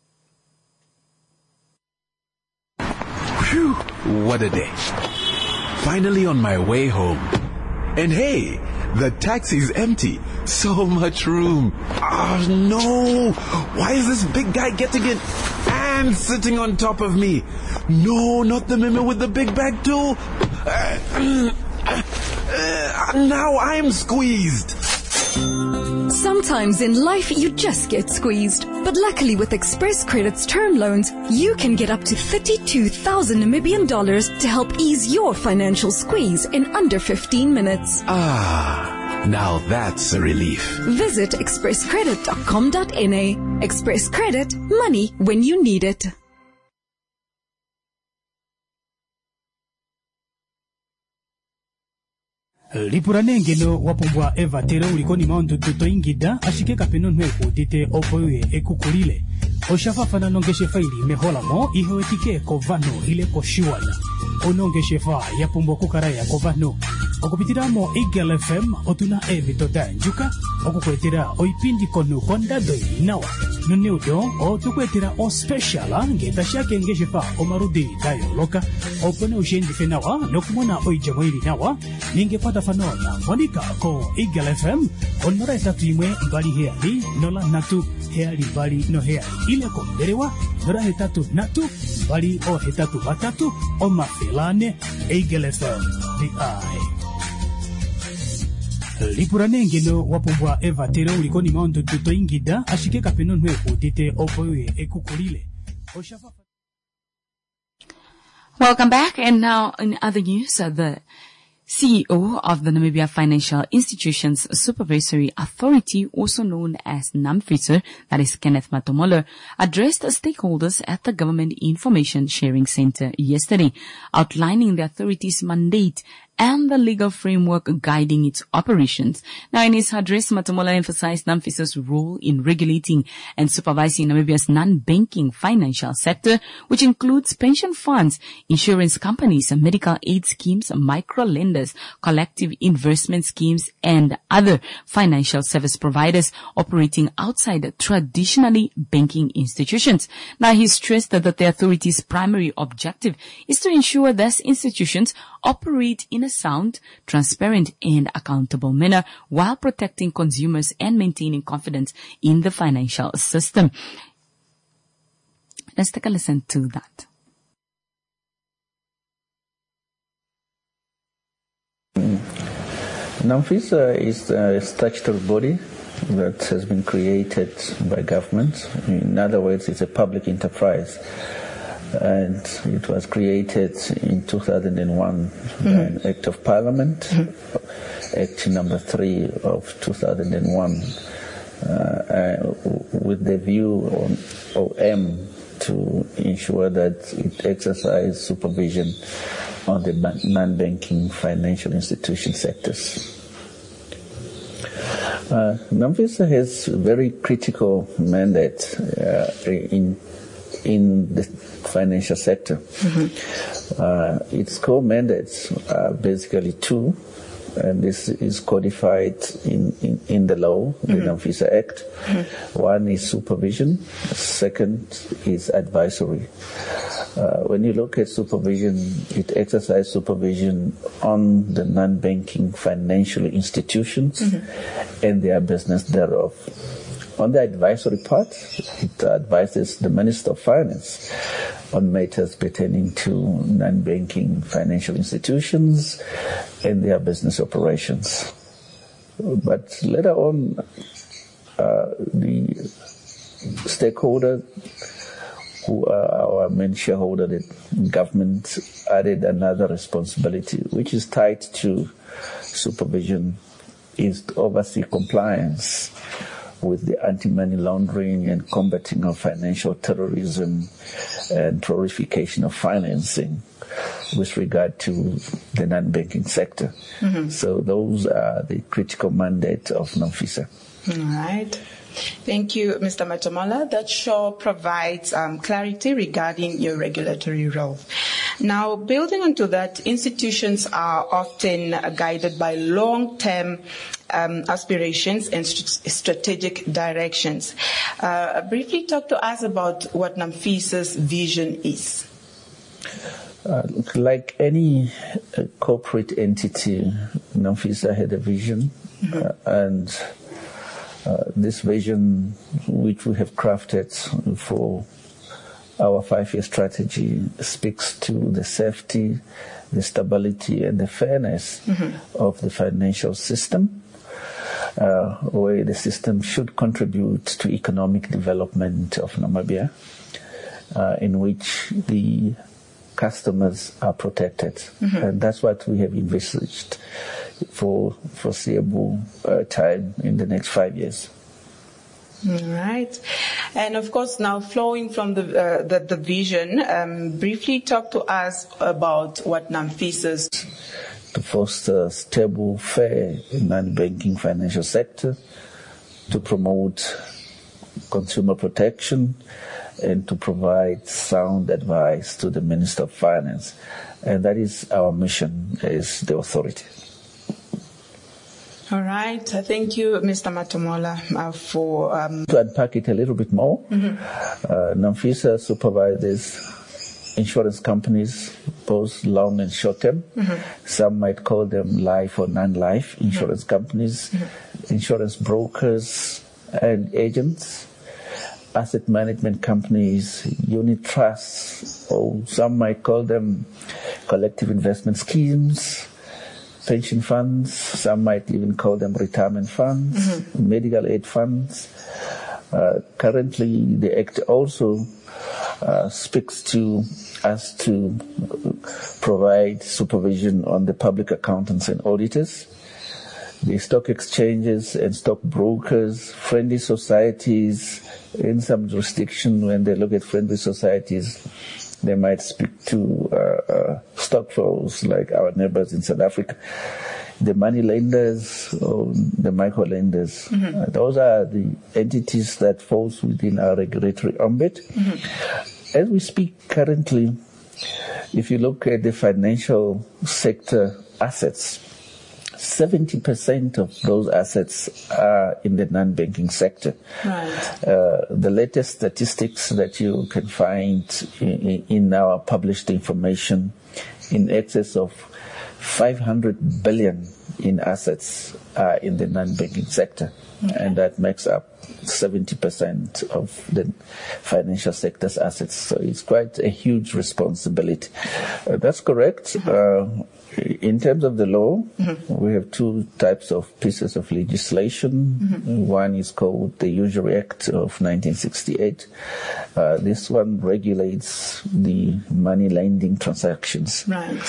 Speaker 15: Phew, what a day. Finally on my way home. And hey, the taxi's empty. So much room. Oh no! Why is this big guy getting in and sitting on top of me? No, not the memo with the big bag too. Now I'm squeezed.
Speaker 16: Sometimes in life you just get squeezed. But luckily with Express Credit's term loans, you can get up to 32,000 Namibian dollars to help ease your financial squeeze in under 15 minutes.
Speaker 15: Ah, now that's a relief.
Speaker 16: Visit expresscredit.com.na. Express Credit, money when you need it.
Speaker 10: Lipuranengelo wapumbwa Eva tere ulikoni maundu tutoingida ashike kapeno nweku dite opoye ekukulile oshafafana nongeshe faili meholamo ihoetike kovano ile koshiwana onongeshe fa yapumbwa kukaraya kovano okupitiramo Eagle FM otuna evitota njuka okukwetera oipindi konu kondado nawa nuneudo otukwetera o special ngetashake ngeshefa omarudi dayo loka opone ushendife nawa nokumona oijamo ili nawa ningepata fanona mwanika ko Eagle FM onora etatu imwe mbali heali nola natu heali mbali no heali ile komberewa nora hetatu natu mbali o hetatu batatu o mafilane Eagle FM the eye lipurane ngeno wapumbwa evatero ulikoni maondo tuto ingida ashike kapeno nwe kutite opoye ekukulile oshafa.
Speaker 2: Welcome back, and now in other news, the CEO of the Namibia Financial Institutions Supervisory Authority, also known as NAMFISA, that is Kenneth Matomola, addressed stakeholders at the Government Information Sharing Center yesterday, outlining the authority's mandate and the legal framework guiding its operations. Now, in his address, Matomola emphasized NAMFISA's role in regulating and supervising Namibia's non-banking financial sector, which includes pension funds, insurance companies, medical aid schemes, micro-lenders, collective investment schemes, and other financial service providers operating outside traditionally banking institutions. Now, he stressed that the authority's primary objective is to ensure these institutions operate in a sound, transparent, and accountable manner while protecting consumers and maintaining confidence in the financial system. Let's take a listen to that.
Speaker 17: NAMFISA is a statutory body that has been created by government. In other words, it's a public enterprise. And it was created in 2001 by an Act of Parliament, Act number 3 of 2001, with the view or aim to ensure that it exercises supervision on the non-banking financial institution sectors. NAMFISA has a very critical mandate in the financial sector. Its core mandates are basically two, and this is codified in the law, the NAMFISA Act. One is supervision, second is advisory. When you look at supervision, it exercises supervision on the non-banking financial institutions and their business thereof. On the advisory part, it advises the Minister of Finance on matters pertaining to non-banking financial institutions and their business operations. But later on, the stakeholder, who are our main shareholder, the government, added another responsibility, which is tied to supervision, is to oversee compliance with the anti-money laundering and combating of financial terrorism and proliferation of financing with regard to the non-banking sector. So those are the critical mandate of NAMFISA.
Speaker 18: All right. Thank you, Mr. Matomola. That sure provides clarity regarding your regulatory role. Now, building onto that, institutions are often guided by long-term aspirations and strategic directions. Briefly talk to us about what NAMFISA's vision is.
Speaker 17: Like any corporate entity, NAMFISA had a vision, and this vision, which we have crafted for our 5-year strategy, speaks to the safety, the stability, and the fairness of the financial system, where the system should contribute to economic development of Namibia, in which the customers are protected. And that's what we have envisaged for foreseeable time in the next 5 years.
Speaker 18: All right. And of course, now flowing from the vision, briefly talk to us about what NAMFISA's...
Speaker 17: To foster stable, fair, non-banking financial sector, to promote consumer protection, and to provide sound advice to the Minister of Finance. And that is our mission as the authority.
Speaker 18: All right. Thank you, Mr. Matomola, for...
Speaker 17: To unpack it a little bit more, NAMFISA supervises insurance companies, both long and short term. Some might call them life or non-life insurance companies, insurance brokers and agents, asset management companies, unit trusts, or some might call them collective investment schemes, pension funds, some might even call them retirement funds, medical aid funds. Currently, the Act also speaks to us to provide supervision on the public accountants and auditors, the stock exchanges and stock brokers, friendly societies. In some jurisdiction, when they look at friendly societies, they might speak to stock flows like our neighbors in South Africa, the money lenders or the micro lenders. Those are the entities that falls within our regulatory ambit. As we speak currently, if you look at the financial sector assets, 70% of those assets are in the non-banking sector. The latest statistics that you can find in our published information, in excess of 500 billion in assets are in the non-banking sector. And that makes up 70% of the financial sector's assets. So it's quite a huge responsibility. That's correct. In terms of the law, we have two types of pieces of legislation. One is called the Usury Act of 1968. This one regulates the money lending transactions.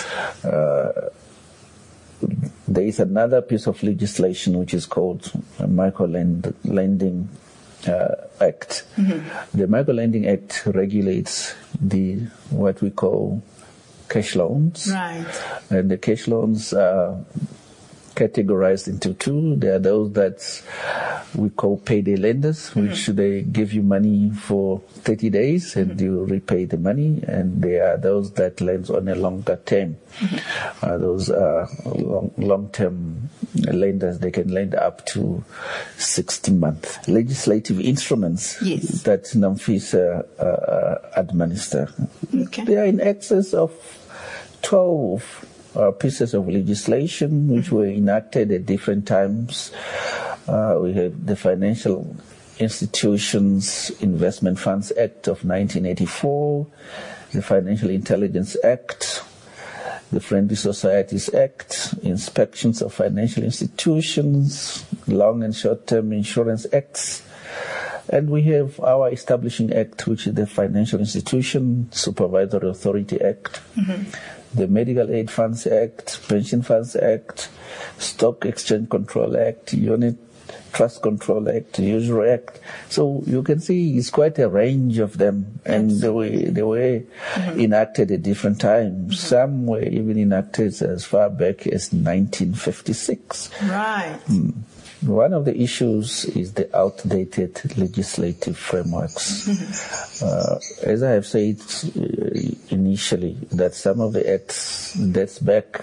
Speaker 17: There is another piece of legislation which is called Micro Lending Act. The Micro Lending Act regulates what we call cash loans. And the cash loans are categorized into two. There are those that we call payday lenders, which they give you money for 30 days and you repay the money. And there are those that lend on a longer term. Those are long-term lenders. They can lend up to 60 months. Legislative instruments that NAMFISA administer. They are in excess of 12 pieces of legislation which were enacted at different times. We have the Financial Institutions Investment Funds Act of 1984, the Financial Intelligence Act, the Friendly Societies Act, Inspections of Financial Institutions, Long and Short-Term Insurance Acts, and we have our establishing act, which is the Financial Institution Supervisory Authority Act, the Medical Aid Funds Act, Pension Funds Act, Stock Exchange Control Act, Unit Trust Control Act, Usury Act. So you can see it's quite a range of them, and they were enacted at different times. Some were even enacted as far back as 1956. One of the issues is the outdated legislative frameworks. As I have said initially, that some of the acts that's back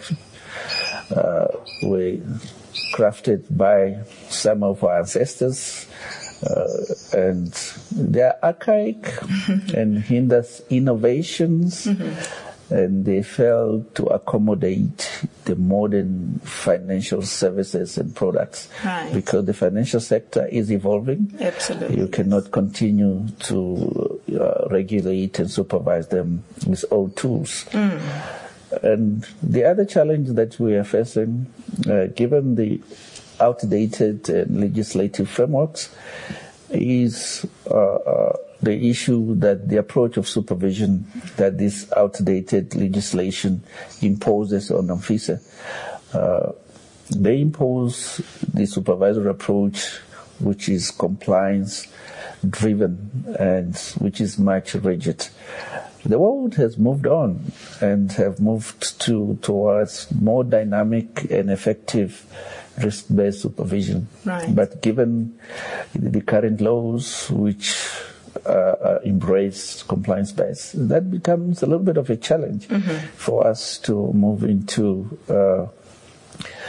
Speaker 17: were crafted by some of our ancestors, and they are archaic and hinders innovations. And they fail to accommodate the modern financial services and products. Because the financial sector is evolving. You cannot continue to regulate and supervise them with old tools. And the other challenge that we are facing, given the outdated legislative frameworks, is the issue that the approach of supervision that this outdated legislation imposes on NAMFISA. They impose the supervisory approach, which is compliance driven and which is much rigid. The world has moved on and have moved towards more dynamic and effective risk-based supervision. But given the current laws, which embrace compliance-based, that becomes a little bit of a challenge for us to move into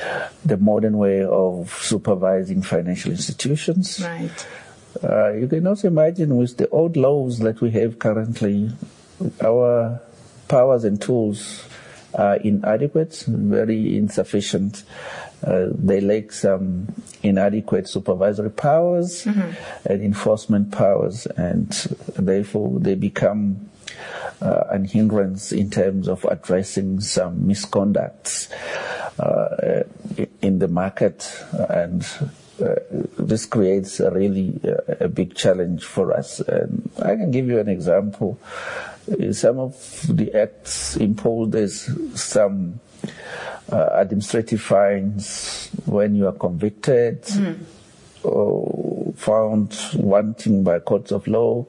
Speaker 17: the modern way of supervising financial institutions.
Speaker 18: Right.
Speaker 17: You can also imagine with the old laws that we have currently, our powers and tools are inadequate, very insufficient. They lack some inadequate supervisory powers and enforcement powers, and therefore they become an hindrance in terms of addressing some misconducts in the market, and this creates a really a big challenge for us. And I can give you an example. Some of the acts impose some administrative fines when you are convicted or found wanting by courts of law.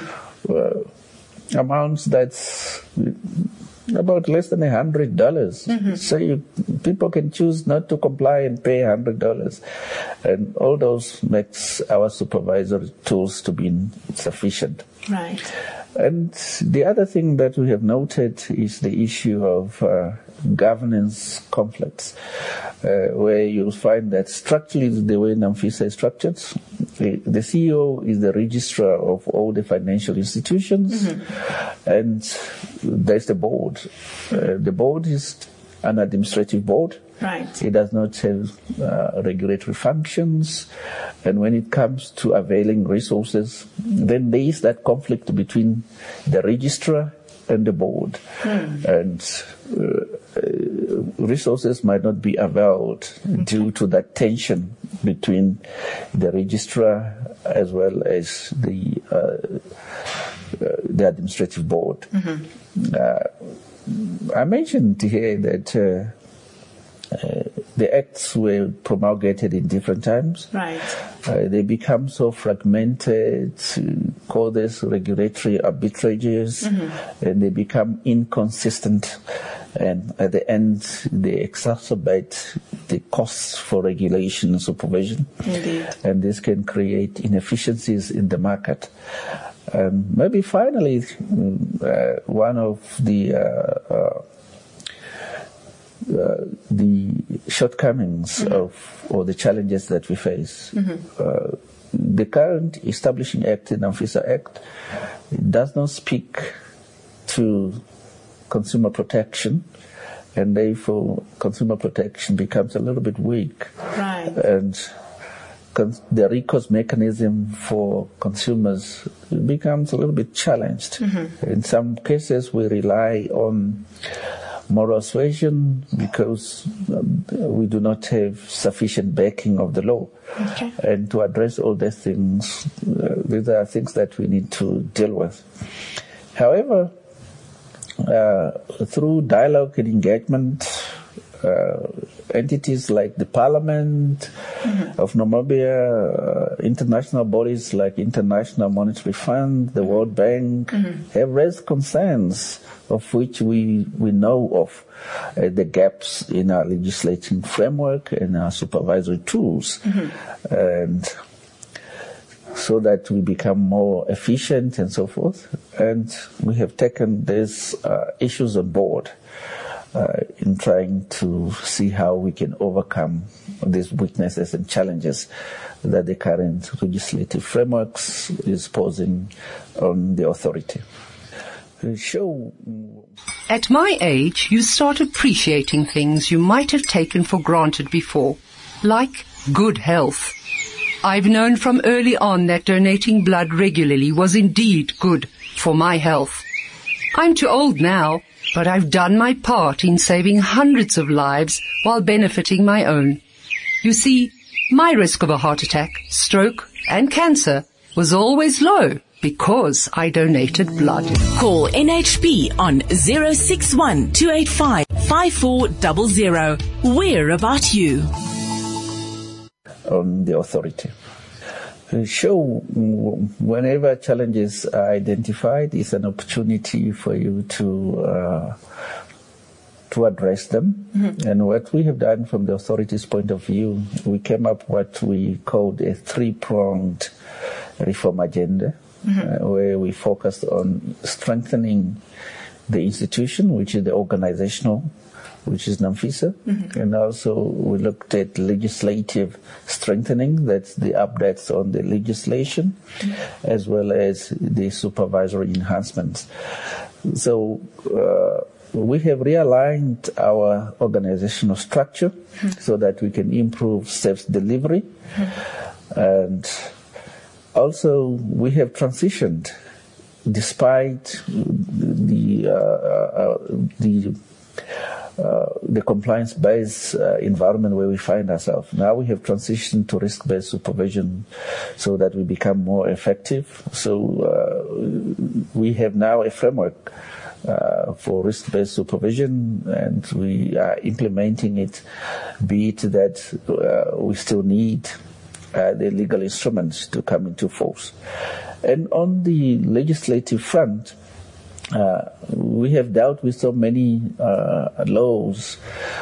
Speaker 17: Amounts that's about less than $100. So people can choose not to comply and pay $100. And all those makes our supervisory tools to be insufficient.
Speaker 18: Right.
Speaker 17: And the other thing that we have noted is the issue of governance conflicts, where you'll find that structurally the way NAMFISA is structured, the CEO is the registrar of all the financial institutions, and there's the board. The board is an administrative board.
Speaker 18: Right.
Speaker 17: It does not have regulatory functions. And when it comes to availing resources, then there is that conflict between the registrar and the board. And resources might not be availed due to that tension between the registrar as well as the administrative board. I mentioned here that the acts were promulgated in different times.
Speaker 18: Right.
Speaker 17: They become so fragmented, call this regulatory arbitrages, and they become inconsistent. And at the end, they exacerbate the costs for regulation and supervision.
Speaker 18: Indeed.
Speaker 17: And this can create inefficiencies in the market. Maybe finally, one of the shortcomings or the challenges that we face. The current Establishing Act, the NAMFISA Act, does not speak to consumer protection, and therefore consumer protection becomes a little bit weak.
Speaker 18: Right.
Speaker 17: And the recourse mechanism for consumers becomes a little bit challenged. In some cases, we rely on moral suasion because we do not have sufficient backing of the law.
Speaker 18: Okay.
Speaker 17: And to address all these things, these are things that we need to deal with. However, through dialogue and engagement, entities like the Parliament of Namibia, international bodies like International Monetary Fund, the World Bank, have raised concerns of which we know of the gaps in our legislating framework and our supervisory tools, and so that we become more efficient and so forth. And we have taken these issues on board in trying to see how we can overcome these weaknesses and challenges that the current legislative frameworks is posing on the authority.
Speaker 19: At my age, you start appreciating things you might have taken for granted before, like good health. I've known from early on that donating blood regularly was indeed good for my health. I'm too old now, but I've done my part in saving hundreds of lives while benefiting my own. You see, my risk of a heart attack, stroke, and cancer was always low because I donated blood.
Speaker 12: Call NHB on 061 285 5400. We're about you.
Speaker 17: On the authority. Whenever challenges are identified, it's an opportunity for you to address them. And what we have done from the authority's point of view, we came up what we called a three-pronged reform agenda, where we focused on strengthening the institution, which is the organizational which is NAMFISA, and also we looked at legislative strengthening, that's the updates on the legislation, as well as the supervisory enhancements. So we have realigned our organizational structure so that we can improve service delivery, and also we have transitioned despite the compliance-based environment where we find ourselves. Now we have transitioned to risk-based supervision so that we become more effective. So we have now a framework for risk-based supervision, and we are implementing it, be it that we still need the legal instruments to come into force. And on the legislative front, we have dealt with so many laws.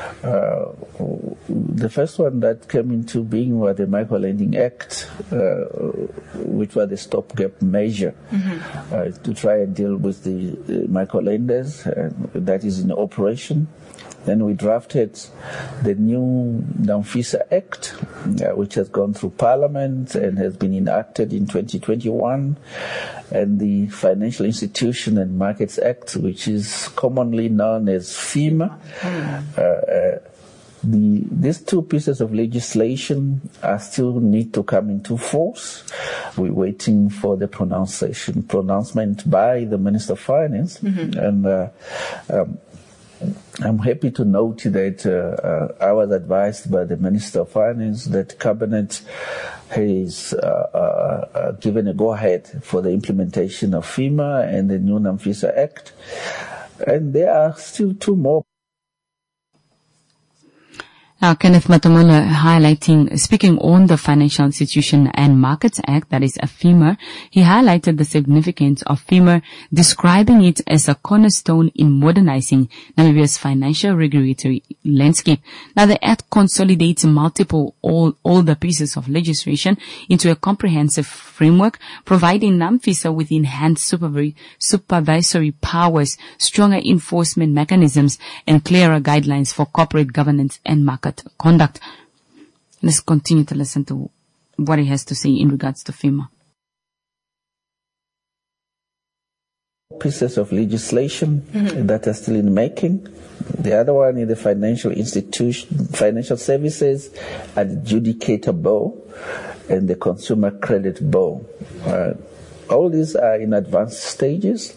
Speaker 17: The first one that came into being was the Microlending Act, which was the stopgap measure to try and deal with the microlenders, that is in operation. Then we drafted the new NAMFISA Act, which has gone through Parliament and has been enacted in 2021, and the Financial Institution and Markets Act, which is commonly known as FIMA. These two pieces of legislation still need to come into force. We're waiting for the pronouncement by the Minister of Finance, and I'm happy to note that I was advised by the Minister of Finance that Cabinet has given a go-ahead for the implementation of FIMA and the new NAMFISA Act. And there are still two more.
Speaker 2: Now, Kenneth Matamola speaking on the Financial Institution and Markets Act, that is FIMA, he highlighted the significance of FIMA, describing it as a cornerstone in modernizing Namibia's financial regulatory landscape. Now, the Act consolidates multiple older pieces of legislation into a comprehensive framework, providing NAMFISA with enhanced supervisory powers, stronger enforcement mechanisms, and clearer guidelines for corporate governance and market conduct. Let's continue to listen to what he has to say in regards to FIMA.
Speaker 17: Pieces of legislation that are still in making. The other one is the Financial Services Adjudicator Bill and the Consumer Credit Bill. All these are in advanced stages.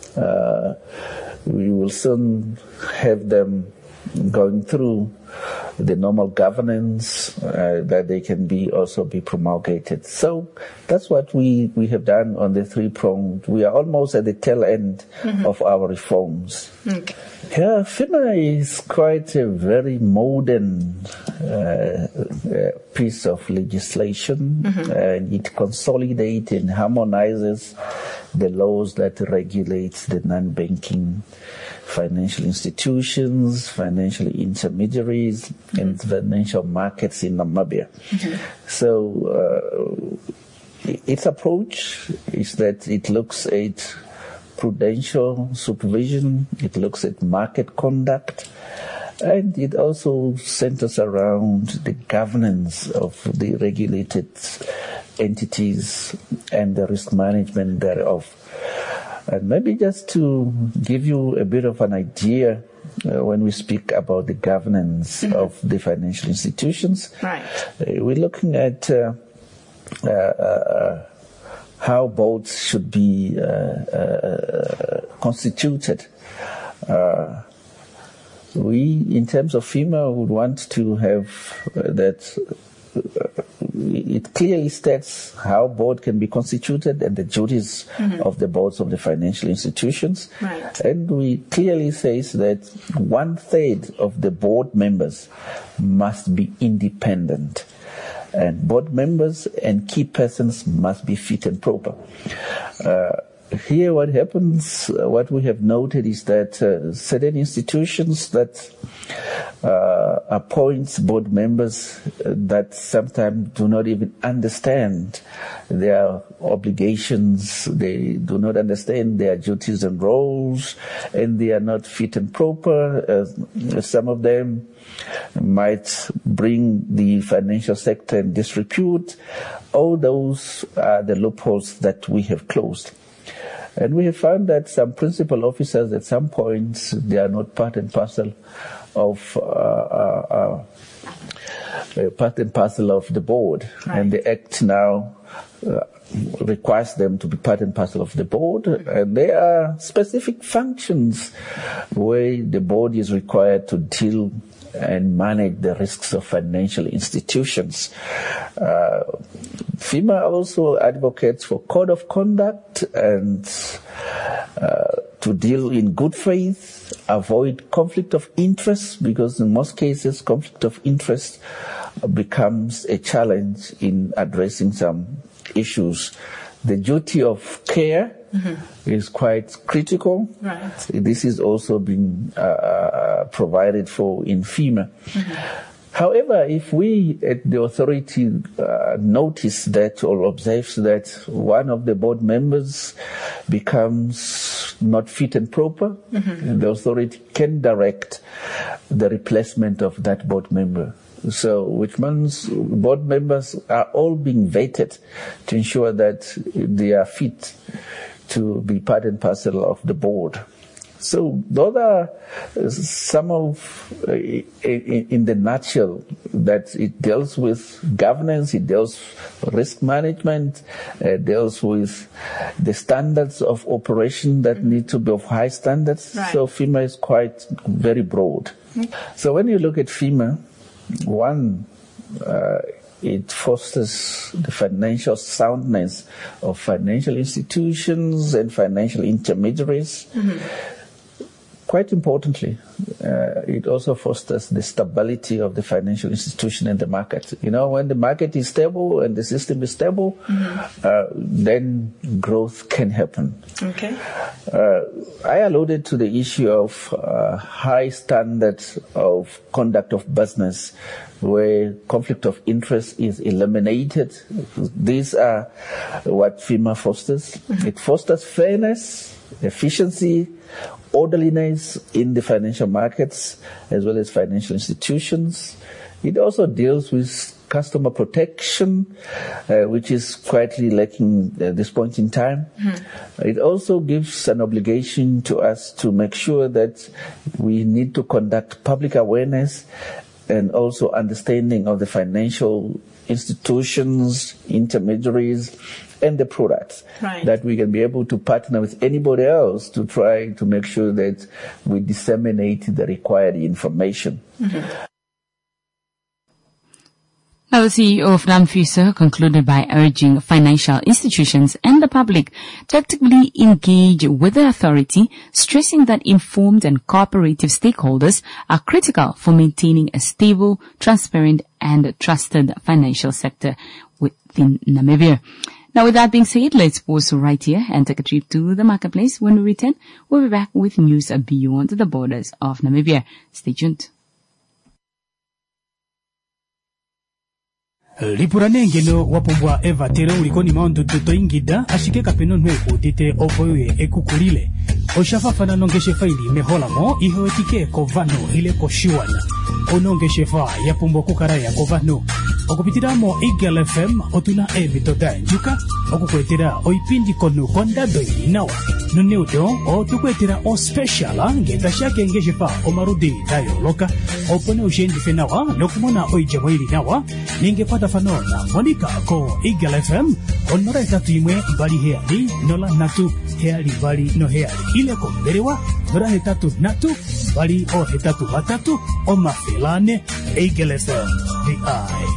Speaker 17: We will soon have them going through the normal governance that they can also be promulgated. So that's what we have done on the three-pronged. We are almost at the tail end of our reforms.
Speaker 18: Okay.
Speaker 17: Yeah, FIMA is quite a very modern piece of legislation, and it consolidates and harmonizes the laws that regulate the non-banking financial institutions, financial intermediaries, and financial markets in Namibia. So its approach is that it looks at prudential supervision, it looks at market conduct, and it also centers around the governance of the regulated entities and the risk management thereof. And maybe just to give you a bit of an idea, when we speak about the governance of the financial institutions, we're looking at how boards should be constituted. We, in terms of FIMA, would want to have that it clearly states how board can be constituted and the duties of the boards of the financial institutions. And we clearly says that 1/3 of the board members must be independent. And board members and key persons must be fit and proper. Here what happens, what we have noted is that certain institutions that appoints board members that sometimes do not even understand their obligations, they do not understand their duties and roles, and they are not fit and proper. Some of them might bring the financial sector in disrepute. All those are the loopholes that we have closed. And we have found that some principal officers at some points, they are not part and parcel of the board. Right. And the Act now requires them to be part and parcel of the board. And there are specific functions where the board is required to deal and manage the risks of financial institutions. FEMA also advocates for code of conduct and to deal in good faith, avoid conflict of interest, because in most cases conflict of interest becomes a challenge in addressing some issues. The duty of care is quite critical.
Speaker 18: Right.
Speaker 17: This is also being provided for in FEMA. However, if we at the authority notice that or observe that one of the board members becomes not fit and proper, the authority can direct the replacement of that board member. So, which means board members are all being vetted to ensure that they are fit to be part and parcel of the board. So those are some of, in the nutshell, that it deals with governance, it deals with risk management, it deals with the standards of operation that need to be of high standards.
Speaker 18: Right.
Speaker 17: So FEMA is quite very broad. So when you look at FEMA, one, it fosters the financial soundness of financial institutions and financial intermediaries. Quite importantly, it also fosters the stability of the financial institution and the market. You know, when the market is stable and the system is stable, then growth can happen.
Speaker 18: Okay.
Speaker 17: I alluded to the issue of high standards of conduct of business, where conflict of interest is eliminated. These are what FEMA fosters. It fosters fairness, efficiency, orderliness in the financial markets as well as financial institutions. It also deals with customer protection, which is quietly lacking at this point in time. It also gives an obligation to us to make sure that we need to conduct public awareness and also understanding of the financial institutions, intermediaries, and the products, that we can be able to partner with anybody else to try to make sure that we disseminate the required information.
Speaker 2: Now, the CEO of NAMFISA concluded by urging financial institutions and the public to actively engage with the authority, stressing that informed and cooperative stakeholders are critical for maintaining a stable, transparent, and trusted financial sector within Namibia. Now, with that being said, let's pause right here and take a trip to the marketplace. When we return, we'll be back with news beyond the borders of Namibia. Stay tuned.
Speaker 10: Lipuranengelo wapombwa Eva tere ulikoni maondo toto ingida ashike kapeno nwe kutite opoye ekukulile oshafafana nongeshe faili meholamo ihoetike kovano ile koshiwana onongeshe fa yapumbwa kukaraya kovano okupitiramo Eagle FM otuna evitoda njuka okukwetera oipindi konu kondado inawa nuneudo otukwetera o special ngeta shake ngeshe fa omarudi dayo loka opone ushendi fenawa nokumona oijamo ili nawa ningepata fanona monika ko Eagle FM onora etatu imwe bali heali nola natu heali bali no heali ile komberewa nora hetatu natu bali o hetatu batatu o mafilane Eagle FM the eye.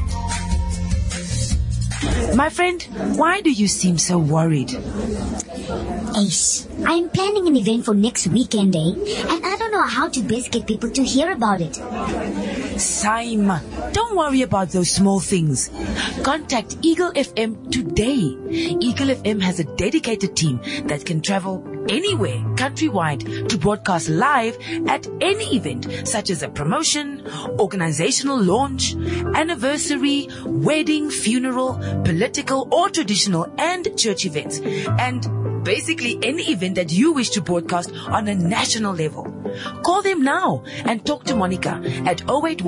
Speaker 12: My friend, why do you seem so worried?
Speaker 13: Ace, I'm planning an event for next weekend, and I don't know how to best get people to hear about it.
Speaker 12: Saima, don't worry about those small things. Contact Eagle FM today. Eagle FM has a dedicated team that can travel anywhere countrywide to broadcast live at any event such as a promotion, organizational launch, anniversary, wedding, funeral, political or traditional and church events, and basically any event that you wish to broadcast on a national level. Call them now and talk to Monica at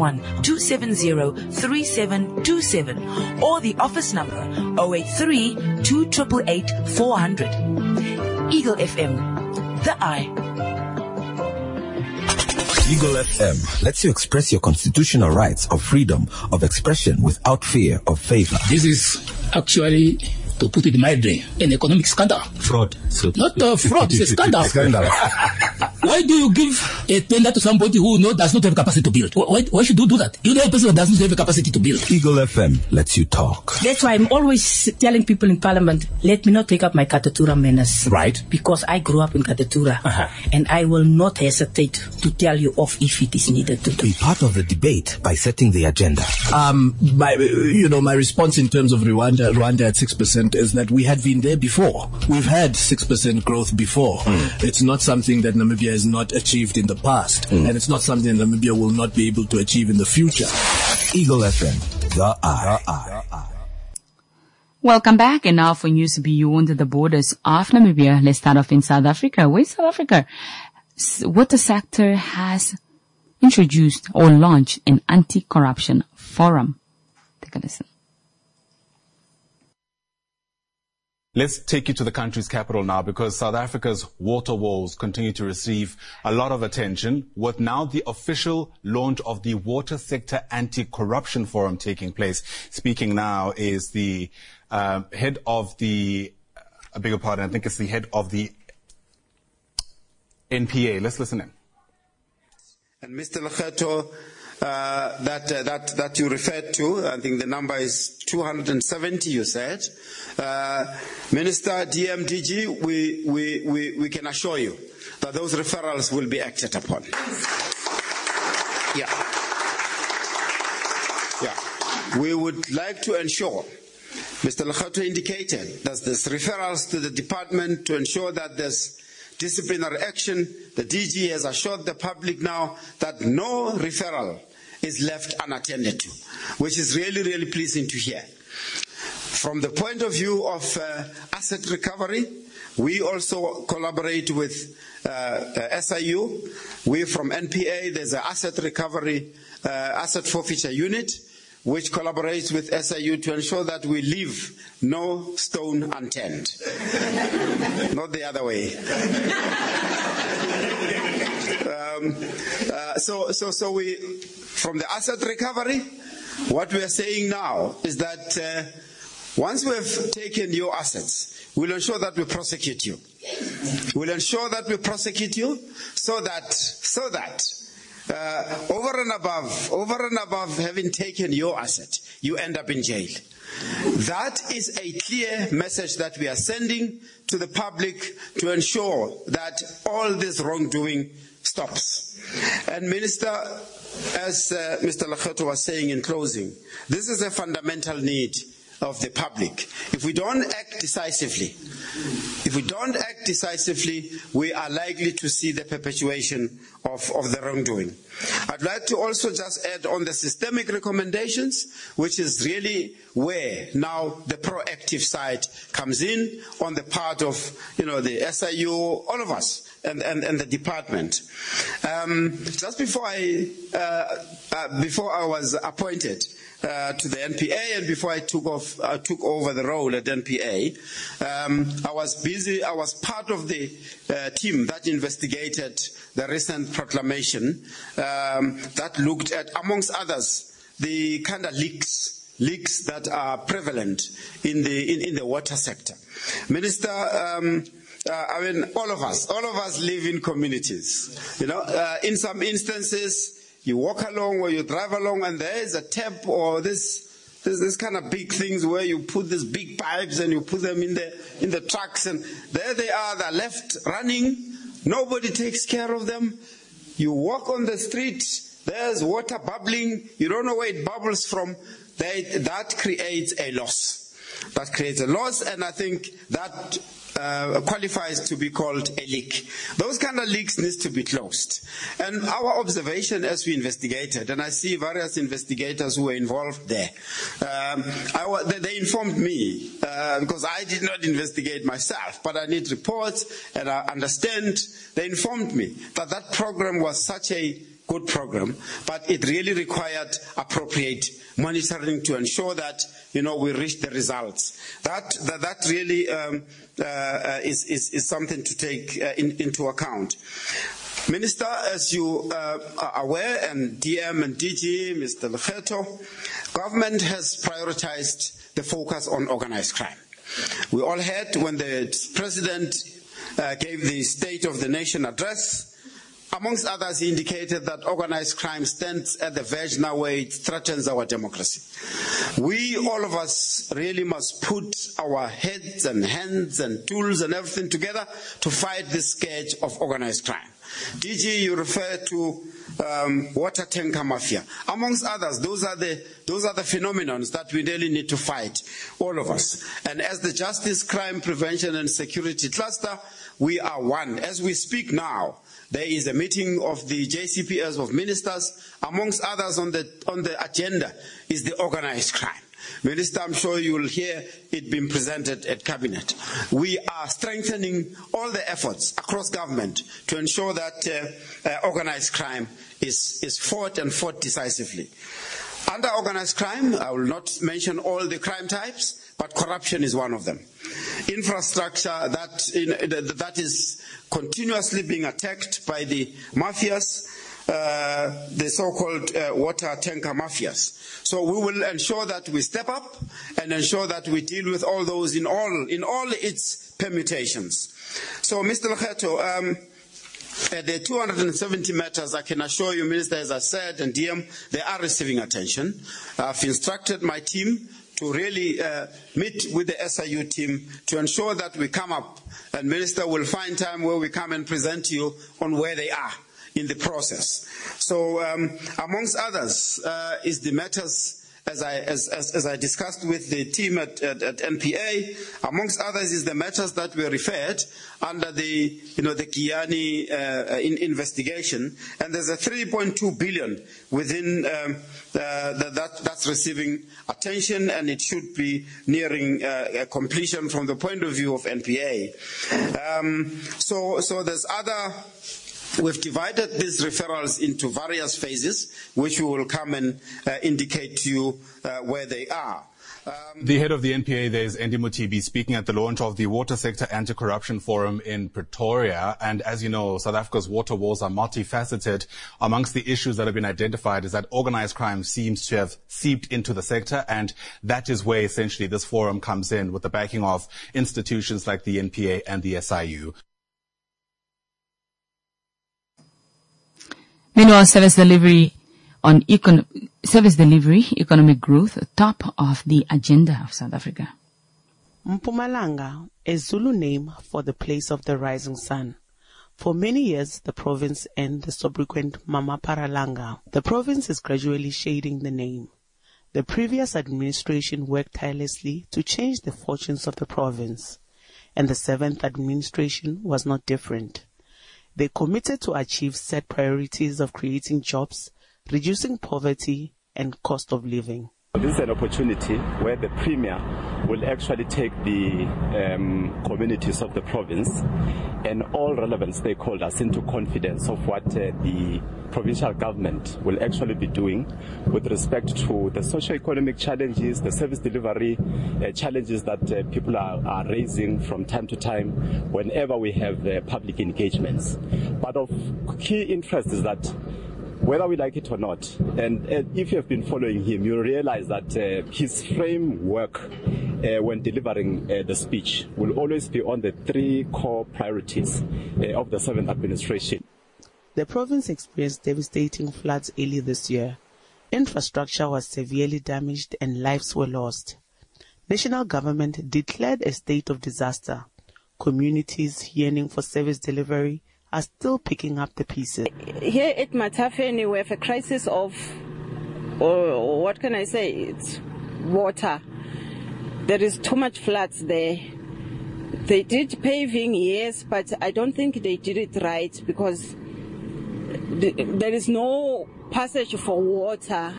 Speaker 12: 081-270-3727 or the office number 083-288-400. Eagle FM, the eye.
Speaker 3: Eagle FM lets you express your constitutional rights of freedom of expression without fear of favor.
Speaker 6: This is actually, to put it mildly, an economic scandal.
Speaker 3: Fraud. So
Speaker 6: not fraud, it's a scandal. Why do you give a tender to somebody who does not have capacity to build? Why should you do that? You know a person that doesn't have a capacity to build.
Speaker 3: Eagle FM lets you talk.
Speaker 8: That's why I'm always telling people in Parliament, let me not take up my Katatura manners.
Speaker 3: Right.
Speaker 8: Because I grew up in Katatura. And I will not hesitate to tell you off if it is needed to do.
Speaker 3: Be part of the debate by setting the agenda.
Speaker 9: My response in terms of Rwanda at 6% is that we had been there before. We've had 6% growth before. It's not something that Namibia has not achieved in the past, and it's not something that Namibia will not be able to achieve in the future.
Speaker 3: Eagle FM, the eye.
Speaker 2: Welcome back, and now for news beyond the borders of Namibia. Let's start off in South Africa. Where South Africa water sector has introduced or launched an anti-corruption forum. Take a listen.
Speaker 20: Let's take you to the country's capital now, because South Africa's water woes continue to receive a lot of attention, with now the official launch of the Water Sector Anti-Corruption Forum taking place. Speaking now is the head of the, I beg your pardon, I think it's the head of the NPA. Let's listen in.
Speaker 21: And Mr. Lekgetho, that you referred to, I think the number is 270, you said. Minister DMDG, we can assure you that those referrals will be acted upon. Yeah. We would like to ensure, Mr. Lekgetho indicated, that there's referrals to the department to ensure that there's disciplinary action. The DG has assured the public now that no referral is left unattended to, which is really, really pleasing to hear. From the point of view of asset recovery, we also collaborate with SIU. We from NPA, there's an asset recovery, asset forfeiture unit, which collaborates with SIU to ensure that we leave no stone unturned. Not the other way. So we, from the asset recovery, what we are saying now is that once we have taken your assets, we'll ensure that we prosecute you. We'll ensure that we prosecute you so that over and above having taken your asset, you end up in jail. That is a clear message that we are sending to the public to ensure that all this wrongdoing stops. And Minister, as Mr. Lekgetho was saying in closing, this is a fundamental need of the public. If we don't act decisively, we are likely to see the perpetuation of the wrongdoing. I'd like to also just add on the systemic recommendations, which is really where now the proactive side comes in on the part of the SIU, all of us, and the department. Just before I was appointed to the NPA, and before I took over the role at NPA, I was busy. I was part of the team that investigated the recent proclamation that looked at, amongst others, the kind of leaks that are prevalent in the water sector. Minister, all of us live in communities. In some instances, you walk along or you drive along and there is a tap or this kind of big things where you put these big pipes and you put them in the trucks, and there they are, they're left running. Nobody takes care of them. You walk on the street, there's water bubbling. You don't know where it bubbles from. That creates a loss. And I think that qualifies to be called a leak. Those kind of leaks needs to be closed. And our observation as we investigated, and I see various investigators who were involved there, they informed me, because I did not investigate myself, but I need reports and I understand. They informed me that that program was such a good program, but it really required appropriate monitoring to ensure that we reach the results. That really is something to take into account. Minister, as you are aware, and DM and DG, Mr. Lekgetho, government has prioritized the focus on organized crime. We all heard when the President gave the State of the Nation address. Amongst others, he indicated that organized crime stands at the verge now where it threatens our democracy. We, all of us, really must put our heads and hands and tools and everything together to fight this scourge of organized crime. DG, you refer to water tanker mafia. Amongst others, those are the phenomena that we really need to fight, all of us. And as the Justice, Crime Prevention and Security Cluster, we are one. As we speak now, there is a meeting of the JCPS of ministers. Amongst others on the agenda is the organized crime. Minister, I'm sure you will hear it being presented at Cabinet. We are strengthening all the efforts across government to ensure that organized crime is fought and fought decisively. Under organized crime, I will not mention all the crime types, but corruption is one of them. Infrastructure that is continuously being attacked by the mafias, the so-called water tanker mafias. So we will ensure that we step up and ensure that we deal with all those in all its permutations. So, Mr. Lekgetho, the 270 matters, I can assure you, Minister, as I said, and DM, they are receiving attention. I've instructed my team to really meet with the SIU team to ensure that we come up, and Minister will find time where we come and present to you on where they are in the process. So, amongst others, is the matters as I discussed with the team at NPA. Amongst others, is the matters that were referred under the Giyani investigation, and there's a 3.2 billion within that's receiving attention, and it should be nearing completion from the point of view of NPA. So there's other. We've divided these referrals into various phases, which we will come and indicate to you where they are.
Speaker 20: The head of the NPA there is Andy Mutibi, speaking at the launch of the Water Sector Anti-Corruption Forum in Pretoria. And as you know, South Africa's water wars are multifaceted. Amongst the issues that have been identified is that organized crime seems to have seeped into the sector, and that is where essentially this forum comes in, with the backing of institutions like the NPA and the SIU.
Speaker 2: Meanwhile, service delivery, economic growth, top of the agenda of South Africa.
Speaker 1: Mpumalanga, a Zulu name for the place of the rising sun. For many years, the province and the subsequent Mama Paralanga. The province is gradually shading the name. The previous administration worked tirelessly to change the fortunes of the province, and the 7th administration was not different. They committed to achieve set priorities of creating jobs, reducing poverty and cost of living.
Speaker 22: This is an opportunity where the Premier will actually take the communities of the province and all relevant stakeholders into confidence of what the provincial government will actually be doing with respect to the socio-economic challenges, the service delivery challenges that people are raising from time to time whenever we have public engagements. But of key interest is that whether we like it or not, and if you have been following him, you'll realize that his framework when delivering the speech will always be on the 3 core priorities of the 7th administration.
Speaker 1: The province experienced devastating floods early this year. Infrastructure was severely damaged and lives were lost. National government declared a state of disaster. Communities yearning for service delivery are still picking up the pieces.
Speaker 23: Here at Matafeni, we have a crisis of, or what can I say, it's water. There is too much floods there. They did paving, yes, but I don't think they did it right because there is no passage for water.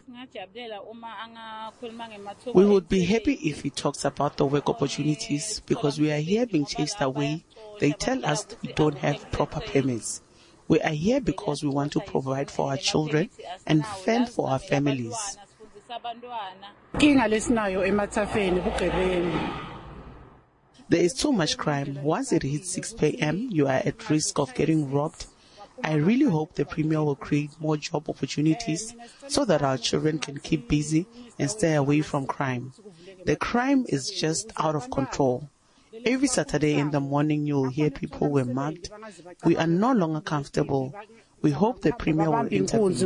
Speaker 1: We would be happy if he talks about the work opportunities because we are here being chased away. They tell us we don't have proper permits. We are here because we want to provide for our children and fend for our families. There is too much crime. Once it hits 6 p.m., you are at risk of getting robbed. I really hope the Premier will create more job opportunities so that our children can keep busy and stay away from crime. The crime is just out of control. Every Saturday in the morning you will hear people were mugged. We are no longer comfortable. We hope the Premier will intervene.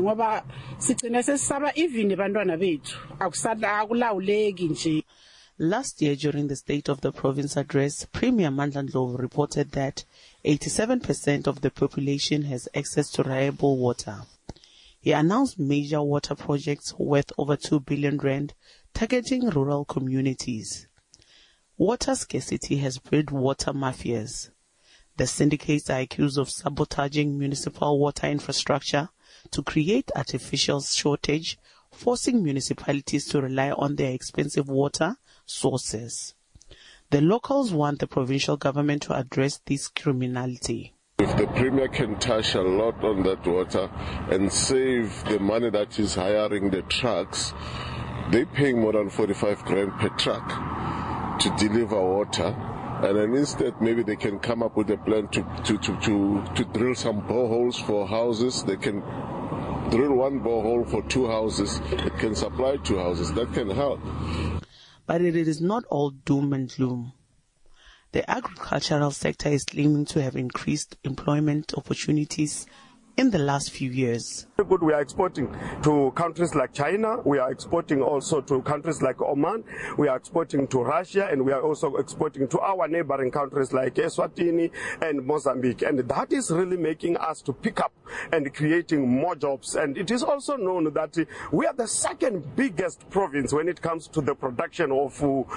Speaker 1: Last year, during the State of the Province address, Premier Mandla Ndlovu reported that 87% of the population has access to reliable water. He announced major water projects worth over 2 billion rand, targeting rural communities. Water scarcity has bred water mafias. The syndicates are accused of sabotaging municipal water infrastructure to create artificial shortage, forcing municipalities to rely on their expensive water sources. The locals want the provincial government to address this criminality.
Speaker 4: If the Premier can touch a lot on that water and save the money that he's hiring the trucks, they're paying more than 45 grand per truck to deliver water. And then instead, maybe they can come up with a plan to drill some boreholes for houses. They can drill one borehole for 2 houses. It can supply 2 houses. That can help.
Speaker 1: But it is not all doom and gloom. The agricultural sector is claiming to have increased employment opportunities in the last few years.
Speaker 5: Good. We are exporting to countries like China. We are exporting also to countries like Oman. We are exporting to Russia, and we are also exporting to our neighboring countries like Eswatini and Mozambique. And that is really making us to pick up and creating more jobs. And it is also known that we are the second biggest province when it comes to the production of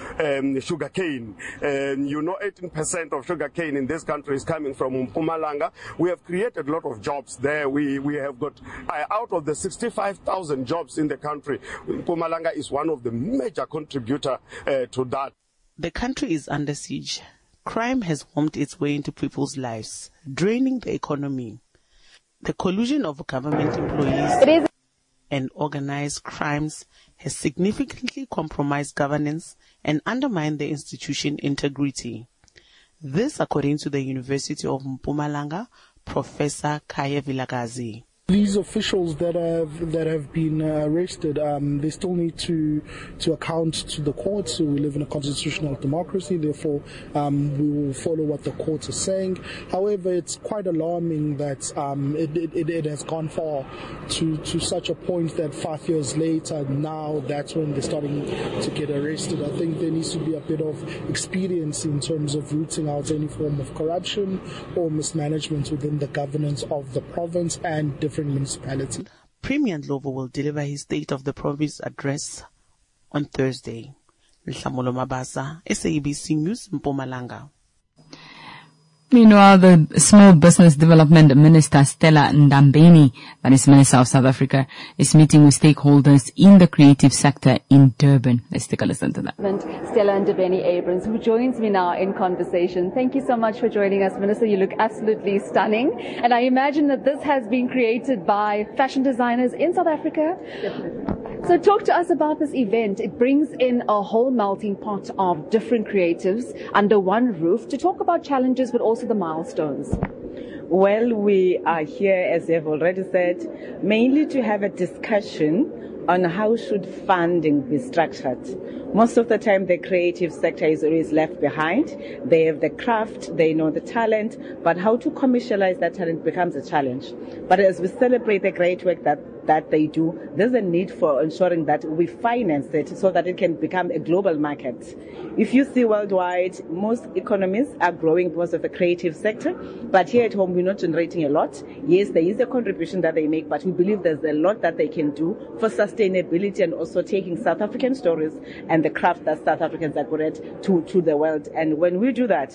Speaker 5: sugarcane. And 18% of sugarcane in this country is coming from Mpumalanga. We have created a lot of jobs there. We have got, out of the 65,000 jobs in the country, Mpumalanga is one of the major contributors to that.
Speaker 1: The country is under siege. Crime has wormed its way into people's lives, draining the economy. The collusion of government employees and organized crimes has significantly compromised governance and undermined the institution integrity. This, according to the University of Mpumalanga, Professor Kaya Vilakazi.
Speaker 7: These officials that have been arrested, they still need to account to the courts. So we live in a constitutional democracy, therefore we will follow what the courts are saying. However, it's quite alarming that it has gone far to such a point that 5 years later, now that's when they're starting to get arrested. I think there needs to be a bit of experience in terms of rooting out any form of corruption or mismanagement within the governance of the province and different municipalities.
Speaker 1: Premier Ndlovu will deliver his State of the Province address on Thursday. Nhlamulo Mabasa, SABC News, Mpumalanga.
Speaker 2: Meanwhile, the Small Business Development Minister Stella Ndambeni, that is Minister of South Africa, is meeting with stakeholders in the creative sector in Durban. Let's take a listen to that.
Speaker 24: Stella Ndambeni Abrams, who joins me now in conversation. Thank you so much for joining us, Minister. You look absolutely stunning. And I imagine that this has been created by fashion designers in South Africa.
Speaker 25: Definitely.
Speaker 24: So talk to us about this event. It brings in a whole melting pot of different creatives under one roof to talk about challenges but also the milestones.
Speaker 25: Well, we are here, as you've already said, mainly to have a discussion on how should funding be structured. Most of the time, the creative sector is always left behind. They have the craft, they know the talent, but how to commercialize that talent becomes a challenge. But as we celebrate the great work that they do, there's a need for ensuring that we finance it so that it can become a global market. If you see worldwide, most economies are growing because of the creative sector, but here at home, we're not generating a lot. Yes, there is a contribution that they make, but we believe there's a lot that they can do for sustainability and also taking South African stories and the craft that South Africans are good at to the world. And when we do that,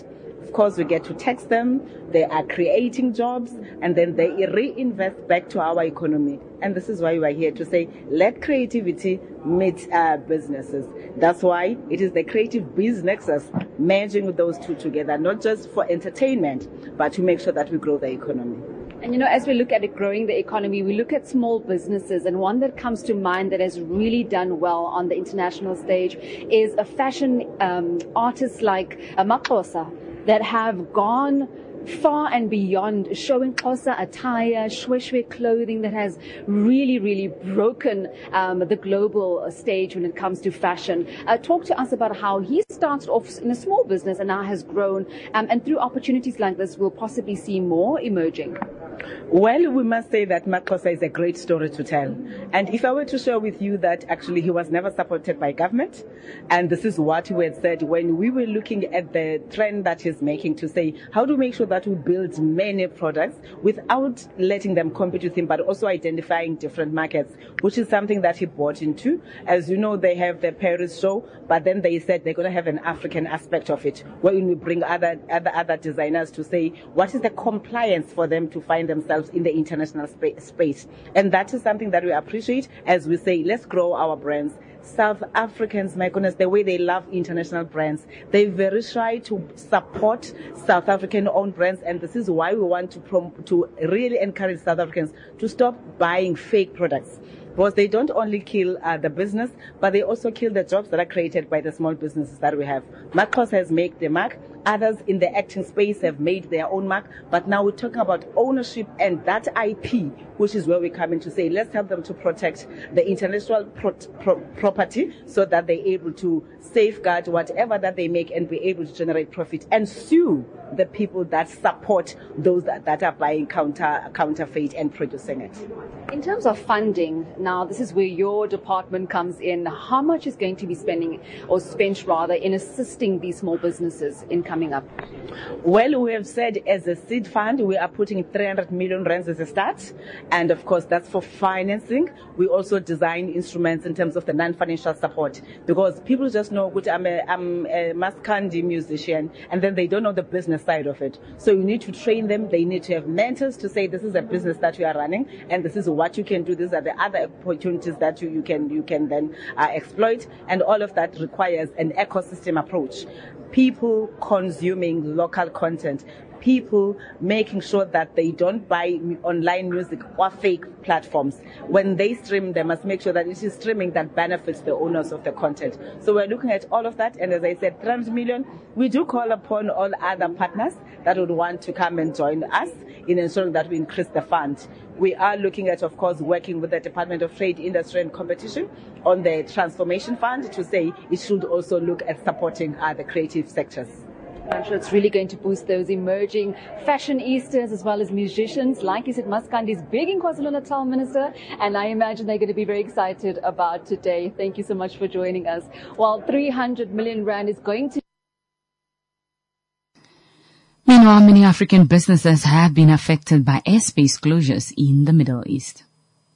Speaker 25: Of course, we get to tax them. They are creating jobs, and then they reinvest back to our economy. And this is why we are here to say, let creativity meet businesses. That's why it is the creative business nexus merging with those two together, not just for entertainment, but to make sure that we grow the economy.
Speaker 24: And as we look at it growing the economy, we look at small businesses, and one that comes to mind that has really done well on the international stage is a fashion artists like Makosa that have gone far and beyond, showing Xhosa attire, shweshwe clothing that has really, really broken the global stage when it comes to fashion. Talk to us about how he started off in a small business and now has grown, and through opportunities like this, we'll possibly see more emerging.
Speaker 25: Well, we must say that Makosa is a great story to tell. And if I were to share with you that actually he was never supported by government, and this is what we had said when we were looking at the trend that he's making to say, how do we make sure that we build many products without letting them compete with him, but also identifying different markets, which is something that he bought into. As you know, they have the Paris show, but then they said they're going to have an African aspect of it, where we bring other designers to say, what is the compliance for them to find themselves in the international space. And that is something that we appreciate as we say, let's grow our brands. South Africans, my goodness, the way they love international brands, they're very shy to support South African-owned brands, and this is why we want to really encourage South Africans to stop buying fake products. Because they don't only kill the business, but they also kill the jobs that are created by the small businesses that we have. Makosa has made the mark. Others in the acting space have made their own mark. But now we're talking about ownership and that IP, which is where we come in to say, let's help them to protect the intellectual property so that they're able to safeguard whatever that they make and be able to generate profit and sue the people that support those that are buying counterfeit and producing it.
Speaker 24: In terms of funding, now this is where your department comes in. How much is going to be spent in assisting these small businesses in coming up?
Speaker 25: Well, we have said as a seed fund, we are putting 300 million rands as a start. And of course, that's for financing. We also design instruments in terms of the non-financial support, because people just know, I'm a Maskandi musician, and then they don't know the business side of it. So you need to train them. They need to have mentors to say, this is a business that you are running, and this is what you can do. These are the other opportunities that you can then exploit. And all of that requires an ecosystem approach. People consuming local content, people making sure that they don't buy online music or fake platforms. When they stream, they must make sure that it is streaming that benefits the owners of the content. So we're looking at all of that, and as I said, 300 million. We do call upon all other partners that would want to come and join us in ensuring that we increase the fund. We are looking at, of course, working with the Department of Trade, Industry and Competition on the Transformation Fund to say it should also look at supporting the creative sectors.
Speaker 24: I'm sure it's really going to boost those emerging fashionistas as well as musicians. Like you said, Maskandi is big in KwaZulu-Natal, Minister, and I imagine they're going to be very excited about today. Thank you so much for joining us. While 300 million rand is going to...
Speaker 2: Meanwhile, many African businesses have been affected by airspace closures in the Middle East.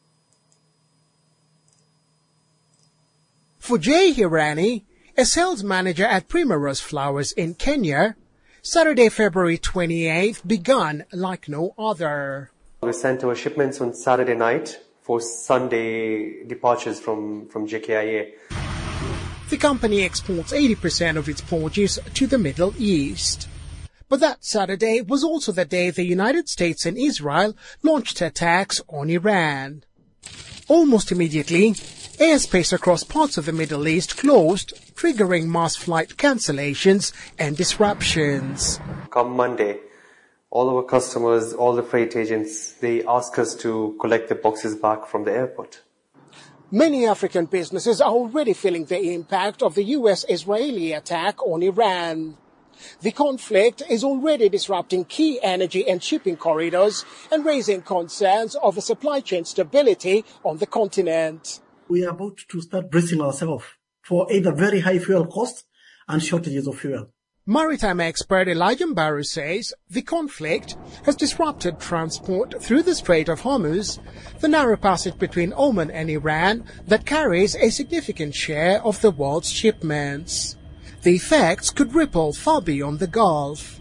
Speaker 11: For Jay Hirani, a sales manager at Primrose Flowers in Kenya, Saturday, February 28th began like no other.
Speaker 14: We sent our shipments on Saturday night for Sunday departures from JKIA.
Speaker 11: The company exports 80% of its produce to the Middle East. But that Saturday was also the day the United States and Israel launched attacks on Iran. Almost immediately, airspace across parts of the Middle East closed, triggering mass flight cancellations and disruptions.
Speaker 14: Come Monday, all our customers, all the freight agents, they ask us to collect the boxes back from the airport.
Speaker 11: Many African businesses are already feeling the impact of the US-Israeli attack on Iran. The conflict is already disrupting key energy and shipping corridors and raising concerns over supply chain stability on the continent.
Speaker 15: We are about to start bracing ourselves for either very high fuel costs and shortages of fuel.
Speaker 11: Maritime expert Elijah Mbaru says the conflict has disrupted transport through the Strait of Hormuz, the narrow passage between Oman and Iran that carries a significant share of the world's shipments. The effects could ripple far beyond the Gulf.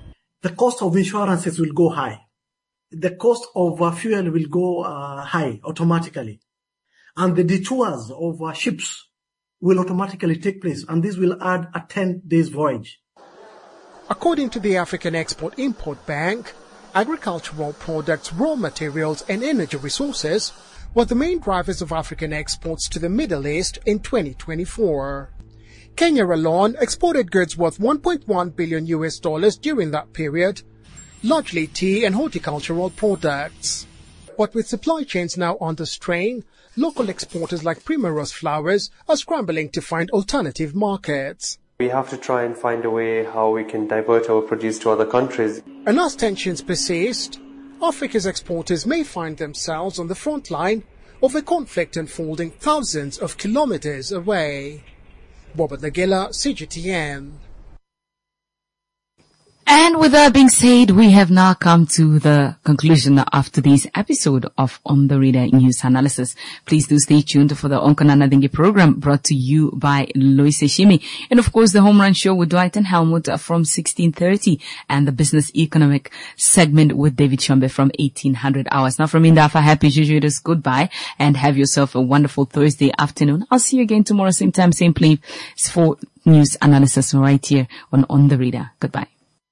Speaker 15: the cost of insurances will go high. The cost of fuel will go high automatically. And the detours of ships will automatically take place, and this will add a 10 days voyage.
Speaker 11: According to the African Export-Import Bank, agricultural products, raw materials and energy resources were the main drivers of African exports to the Middle East in 2024. Kenya alone exported goods worth $1.1 billion during that period, largely tea and horticultural products. But with supply chains now under strain, local exporters like Primrose Flowers are scrambling to find alternative markets.
Speaker 14: We have to try and find a way how we can divert our produce to other countries.
Speaker 11: And as tensions persist, Africa's exporters may find themselves on the front line of a conflict unfolding thousands of kilometers away. Robert Nagela, CGTN.
Speaker 2: And with that being said, we have now come to the conclusion of today's episode of On the Reader News Analysis. Please do stay tuned for the Onkanana Dingi program brought to you by Lois Shimi. And of course, the Home Run Show with Dwight and Helmut from 1630 and the Business Economic segment with David Shombe from 1800 hours. Now from Indafa, happy Jujudas, goodbye and have yourself a wonderful Thursday afternoon. I'll see you again tomorrow, same time, same place for news analysis right here on The Reader. Goodbye.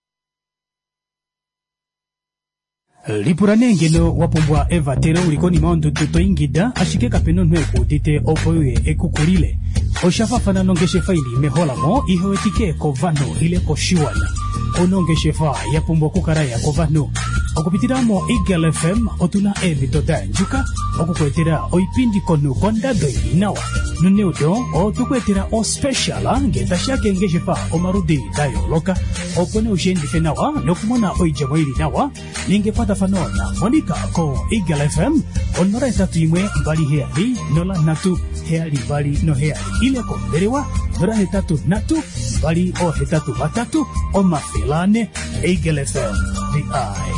Speaker 10: Lipurane ngeno wapombwa Eva tero ulikoni maondo tuto ingida ashike kapeno nweko tite opoye ekukulile oshafa fana nongeshe faili mehola mo ihowetike kovano ile koshiwana onongeshe fa yapombwa kukaraya kovano okupitiramo Eagle FM otuna evitoda njuka okukwetera oipindi konu kondado inawa nuneudo otukwetera o special ngetashake ngeshe fa omarudi dayo loka opone ushendi fenawa nokumona oijamo ili nawa ningepata fanona monika ko Eagle FM onora etatu imwe mbali heali nola natu heali bali no heali ile ko berewa nora etatu natu bali o etatu batatu o mafilane Eagle FM the eye.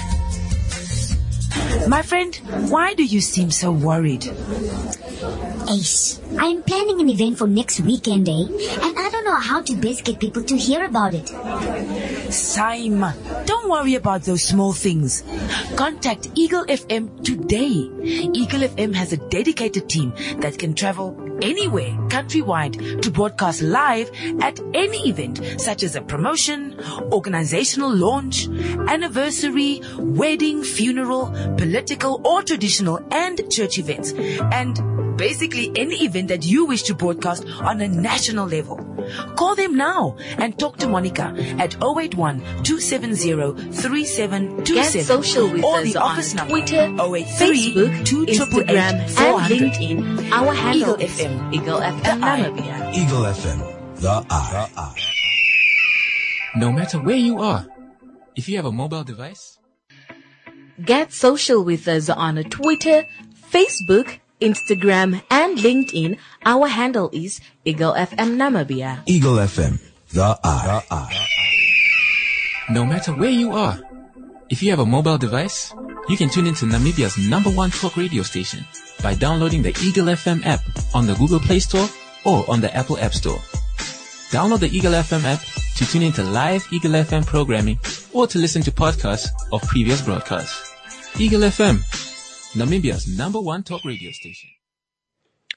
Speaker 12: My friend, why do you seem so worried?
Speaker 13: Ace, I'm planning an event for next weekend, and I don't know how to best get people to hear about it.
Speaker 12: Simon, don't worry about those small things. Contact Eagle FM today. Eagle FM has a dedicated team that can travel anywhere countrywide to broadcast live at any event, such as a promotion, organizational launch, anniversary, wedding, funeral, political or traditional and church events, and basically any event that you wish to broadcast on a national level. Call them now and talk to Monica at 081-270-3727.
Speaker 16: Get social with
Speaker 12: or
Speaker 16: us
Speaker 12: the office
Speaker 16: on
Speaker 12: number
Speaker 16: Twitter,
Speaker 12: 083
Speaker 16: Facebook, Instagram, and LinkedIn. Our handle
Speaker 12: Eagle
Speaker 16: is
Speaker 12: FM.
Speaker 16: Eagle FM Namibia.
Speaker 3: Eagle FM, the eye.
Speaker 17: No matter where you are, if you have a mobile device,
Speaker 16: Get social with us on Twitter, Facebook, Instagram, and LinkedIn. Our handle is Eagle FM Namibia.
Speaker 3: Eagle FM, the eye.
Speaker 17: No matter where you are, if you have a mobile device, you can tune into Namibia's #1 talk radio station by downloading the Eagle FM app on the Google Play Store or on the Apple App Store. Download the Eagle FM app to tune into live Eagle FM programming or to listen to podcasts of previous broadcasts. Eagle FM, Namibia's #1 talk radio station.